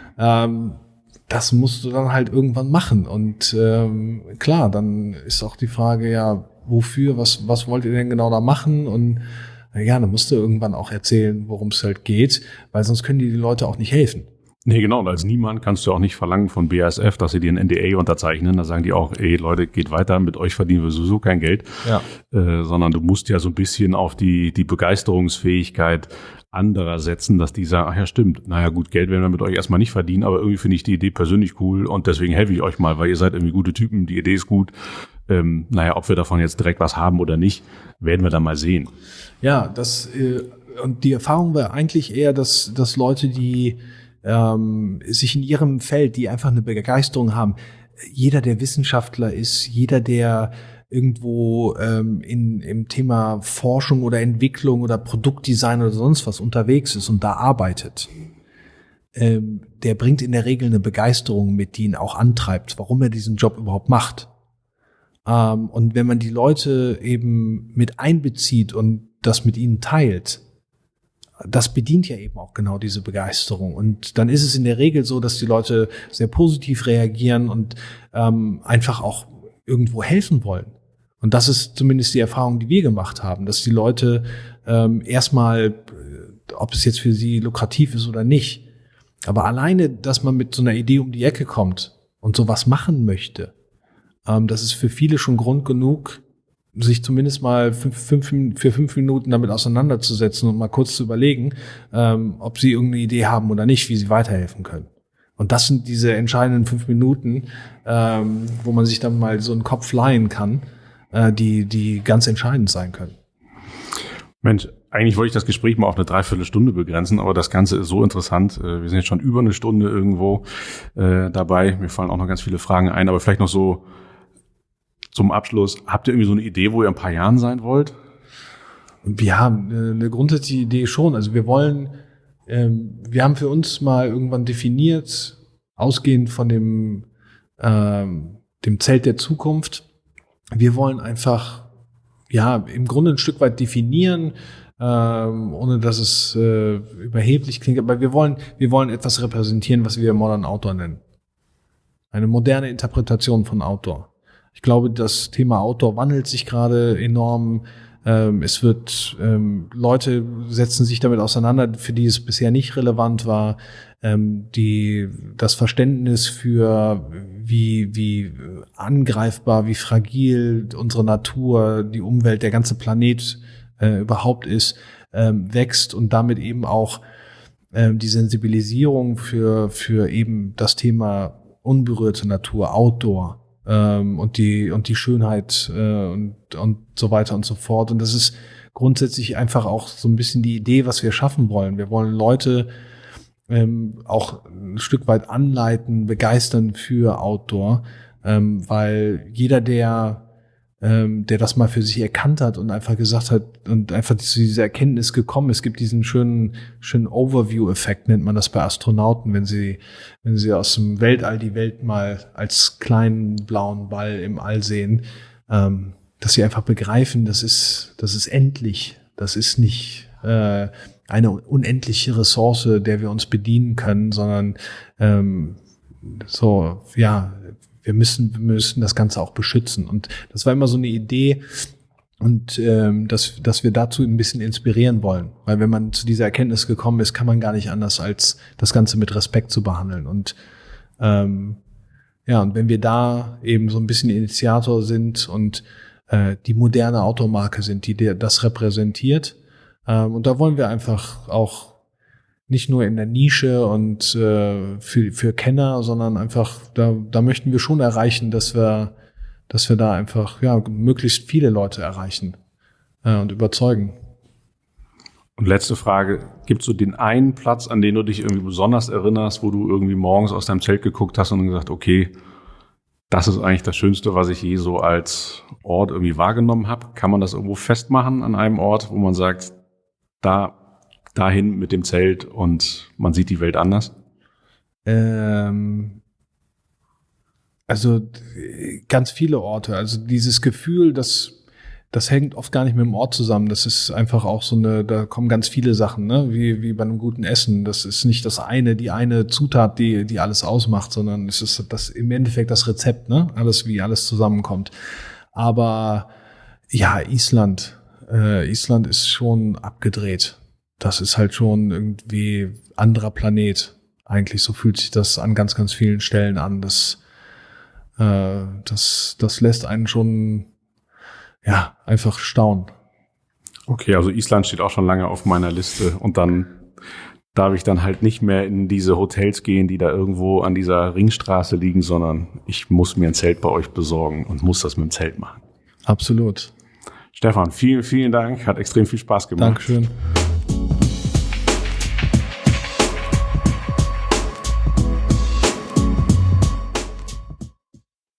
Das musst du dann halt irgendwann machen. Und klar, dann ist auch die Frage, ja, wofür, was wollt ihr denn genau da machen? Und ja, dann musst du irgendwann auch erzählen, worum es halt geht, weil sonst können die Leute auch nicht helfen. Nee, genau. Und als Niemand kannst du auch nicht verlangen von BASF, dass sie dir ein NDA unterzeichnen. Da sagen die auch, ey Leute, geht weiter, mit euch verdienen wir sowieso kein Geld. Ja. Sondern du musst ja so ein bisschen auf die Begeisterungsfähigkeit anderer setzen, dass die sagen, ach ja, stimmt, naja gut, Geld werden wir mit euch erstmal nicht verdienen, aber irgendwie finde ich die Idee persönlich cool und deswegen helfe ich euch mal, weil ihr seid irgendwie gute Typen, die Idee ist gut. Ob wir davon jetzt direkt was haben oder nicht, werden wir dann mal sehen. Ja, und die Erfahrung war eigentlich eher, dass Leute, die sich in ihrem Feld, die einfach eine Begeisterung haben, jeder, der Wissenschaftler ist, jeder, der irgendwo im Thema Forschung oder Entwicklung oder Produktdesign oder sonst was unterwegs ist und da arbeitet, der bringt in der Regel eine Begeisterung mit, die ihn auch antreibt, warum er diesen Job überhaupt macht. Und wenn man die Leute eben mit einbezieht und das mit ihnen teilt, das bedient ja eben auch genau diese Begeisterung. Und dann ist es in der Regel so, dass die Leute sehr positiv reagieren und einfach auch irgendwo helfen wollen. Und das ist zumindest die Erfahrung, die wir gemacht haben, dass die Leute erstmal, ob es jetzt für sie lukrativ ist oder nicht, aber alleine, dass man mit so einer Idee um die Ecke kommt und sowas machen möchte, das ist für viele schon Grund genug, sich zumindest mal für 5 Minuten damit auseinanderzusetzen und mal kurz zu überlegen, ob sie irgendeine Idee haben oder nicht, wie sie weiterhelfen können. Und das sind diese entscheidenden 5 Minuten, wo man sich dann mal so einen Kopf leihen kann, die ganz entscheidend sein können. Mensch, eigentlich wollte ich das Gespräch mal auf eine Dreiviertelstunde begrenzen, aber das Ganze ist so interessant. Wir sind jetzt schon über eine Stunde irgendwo dabei. Mir fallen auch noch ganz viele Fragen ein, aber vielleicht noch so zum Abschluss. Habt ihr irgendwie so eine Idee, wo ihr in ein paar Jahren sein wollt? Wir haben eine grundsätzliche Idee schon. Also wir haben für uns mal irgendwann definiert, ausgehend von dem Zelt der Zukunft. Wir wollen einfach, im Grunde ein Stück weit definieren, ohne dass es überheblich klingt, aber wir wollen etwas repräsentieren, was wir Modern Outdoor nennen. Eine moderne Interpretation von Outdoor. Ich glaube, das Thema Outdoor wandelt sich gerade enorm. Leute setzen sich damit auseinander, für die es bisher nicht relevant war. Das Verständnis für wie angreifbar, wie fragil unsere Natur, die Umwelt, der ganze Planet überhaupt ist, wächst und damit eben auch die Sensibilisierung für eben das Thema unberührte Natur, Outdoor, und die Schönheit und so weiter und so fort. Und das ist grundsätzlich einfach auch so ein bisschen die Idee, was wir schaffen wollen. Wir wollen Leute auch ein Stück weit anleiten, begeistern für Outdoor, weil jeder, der das mal für sich erkannt hat und einfach gesagt hat und einfach zu dieser Erkenntnis gekommen ist, gibt diesen schönen Overview-Effekt, nennt man das bei Astronauten, wenn sie aus dem Weltall die Welt mal als kleinen blauen Ball im All sehen, dass sie einfach begreifen, das ist endlich, das ist nicht eine unendliche Ressource, der wir uns bedienen können, sondern wir müssen das Ganze auch beschützen. Und das war immer so eine Idee, und dass wir dazu ein bisschen inspirieren wollen. Weil wenn man zu dieser Erkenntnis gekommen ist, kann man gar nicht anders, als das Ganze mit Respekt zu behandeln. Und und wenn wir da eben so ein bisschen Initiator sind und die moderne Automarke sind, die das repräsentiert, und da wollen wir einfach auch nicht nur in der Nische und für Kenner, sondern einfach, da möchten wir schon erreichen, dass wir da einfach möglichst viele Leute erreichen und überzeugen. Und letzte Frage, gibt es so den einen Platz, an den du dich irgendwie besonders erinnerst, wo du irgendwie morgens aus deinem Zelt geguckt hast und gesagt, okay, das ist eigentlich das Schönste, was ich je so als Ort irgendwie wahrgenommen habe? Kann man das irgendwo festmachen an einem Ort, wo man sagt, dahin mit dem Zelt und man sieht die Welt anders? Also ganz viele Orte. Also dieses Gefühl, das hängt oft gar nicht mit dem Ort zusammen. Das ist einfach auch da kommen ganz viele Sachen, ne? Wie bei einem guten Essen. Das ist nicht die eine Zutat, die alles ausmacht, sondern es ist im Endeffekt das Rezept, ne? Wie alles zusammenkommt. Aber Island ist schon abgedreht. Das ist halt schon irgendwie anderer Planet. Eigentlich so fühlt sich das an ganz, ganz vielen Stellen an. Das lässt einen schon einfach staunen. Okay, also Island steht auch schon lange auf meiner Liste und dann darf ich dann halt nicht mehr in diese Hotels gehen, die da irgendwo an dieser Ringstraße liegen, sondern ich muss mir ein Zelt bei euch besorgen und muss das mit dem Zelt machen. Absolut. Stefan, vielen, vielen Dank. Hat extrem viel Spaß gemacht. Dankeschön.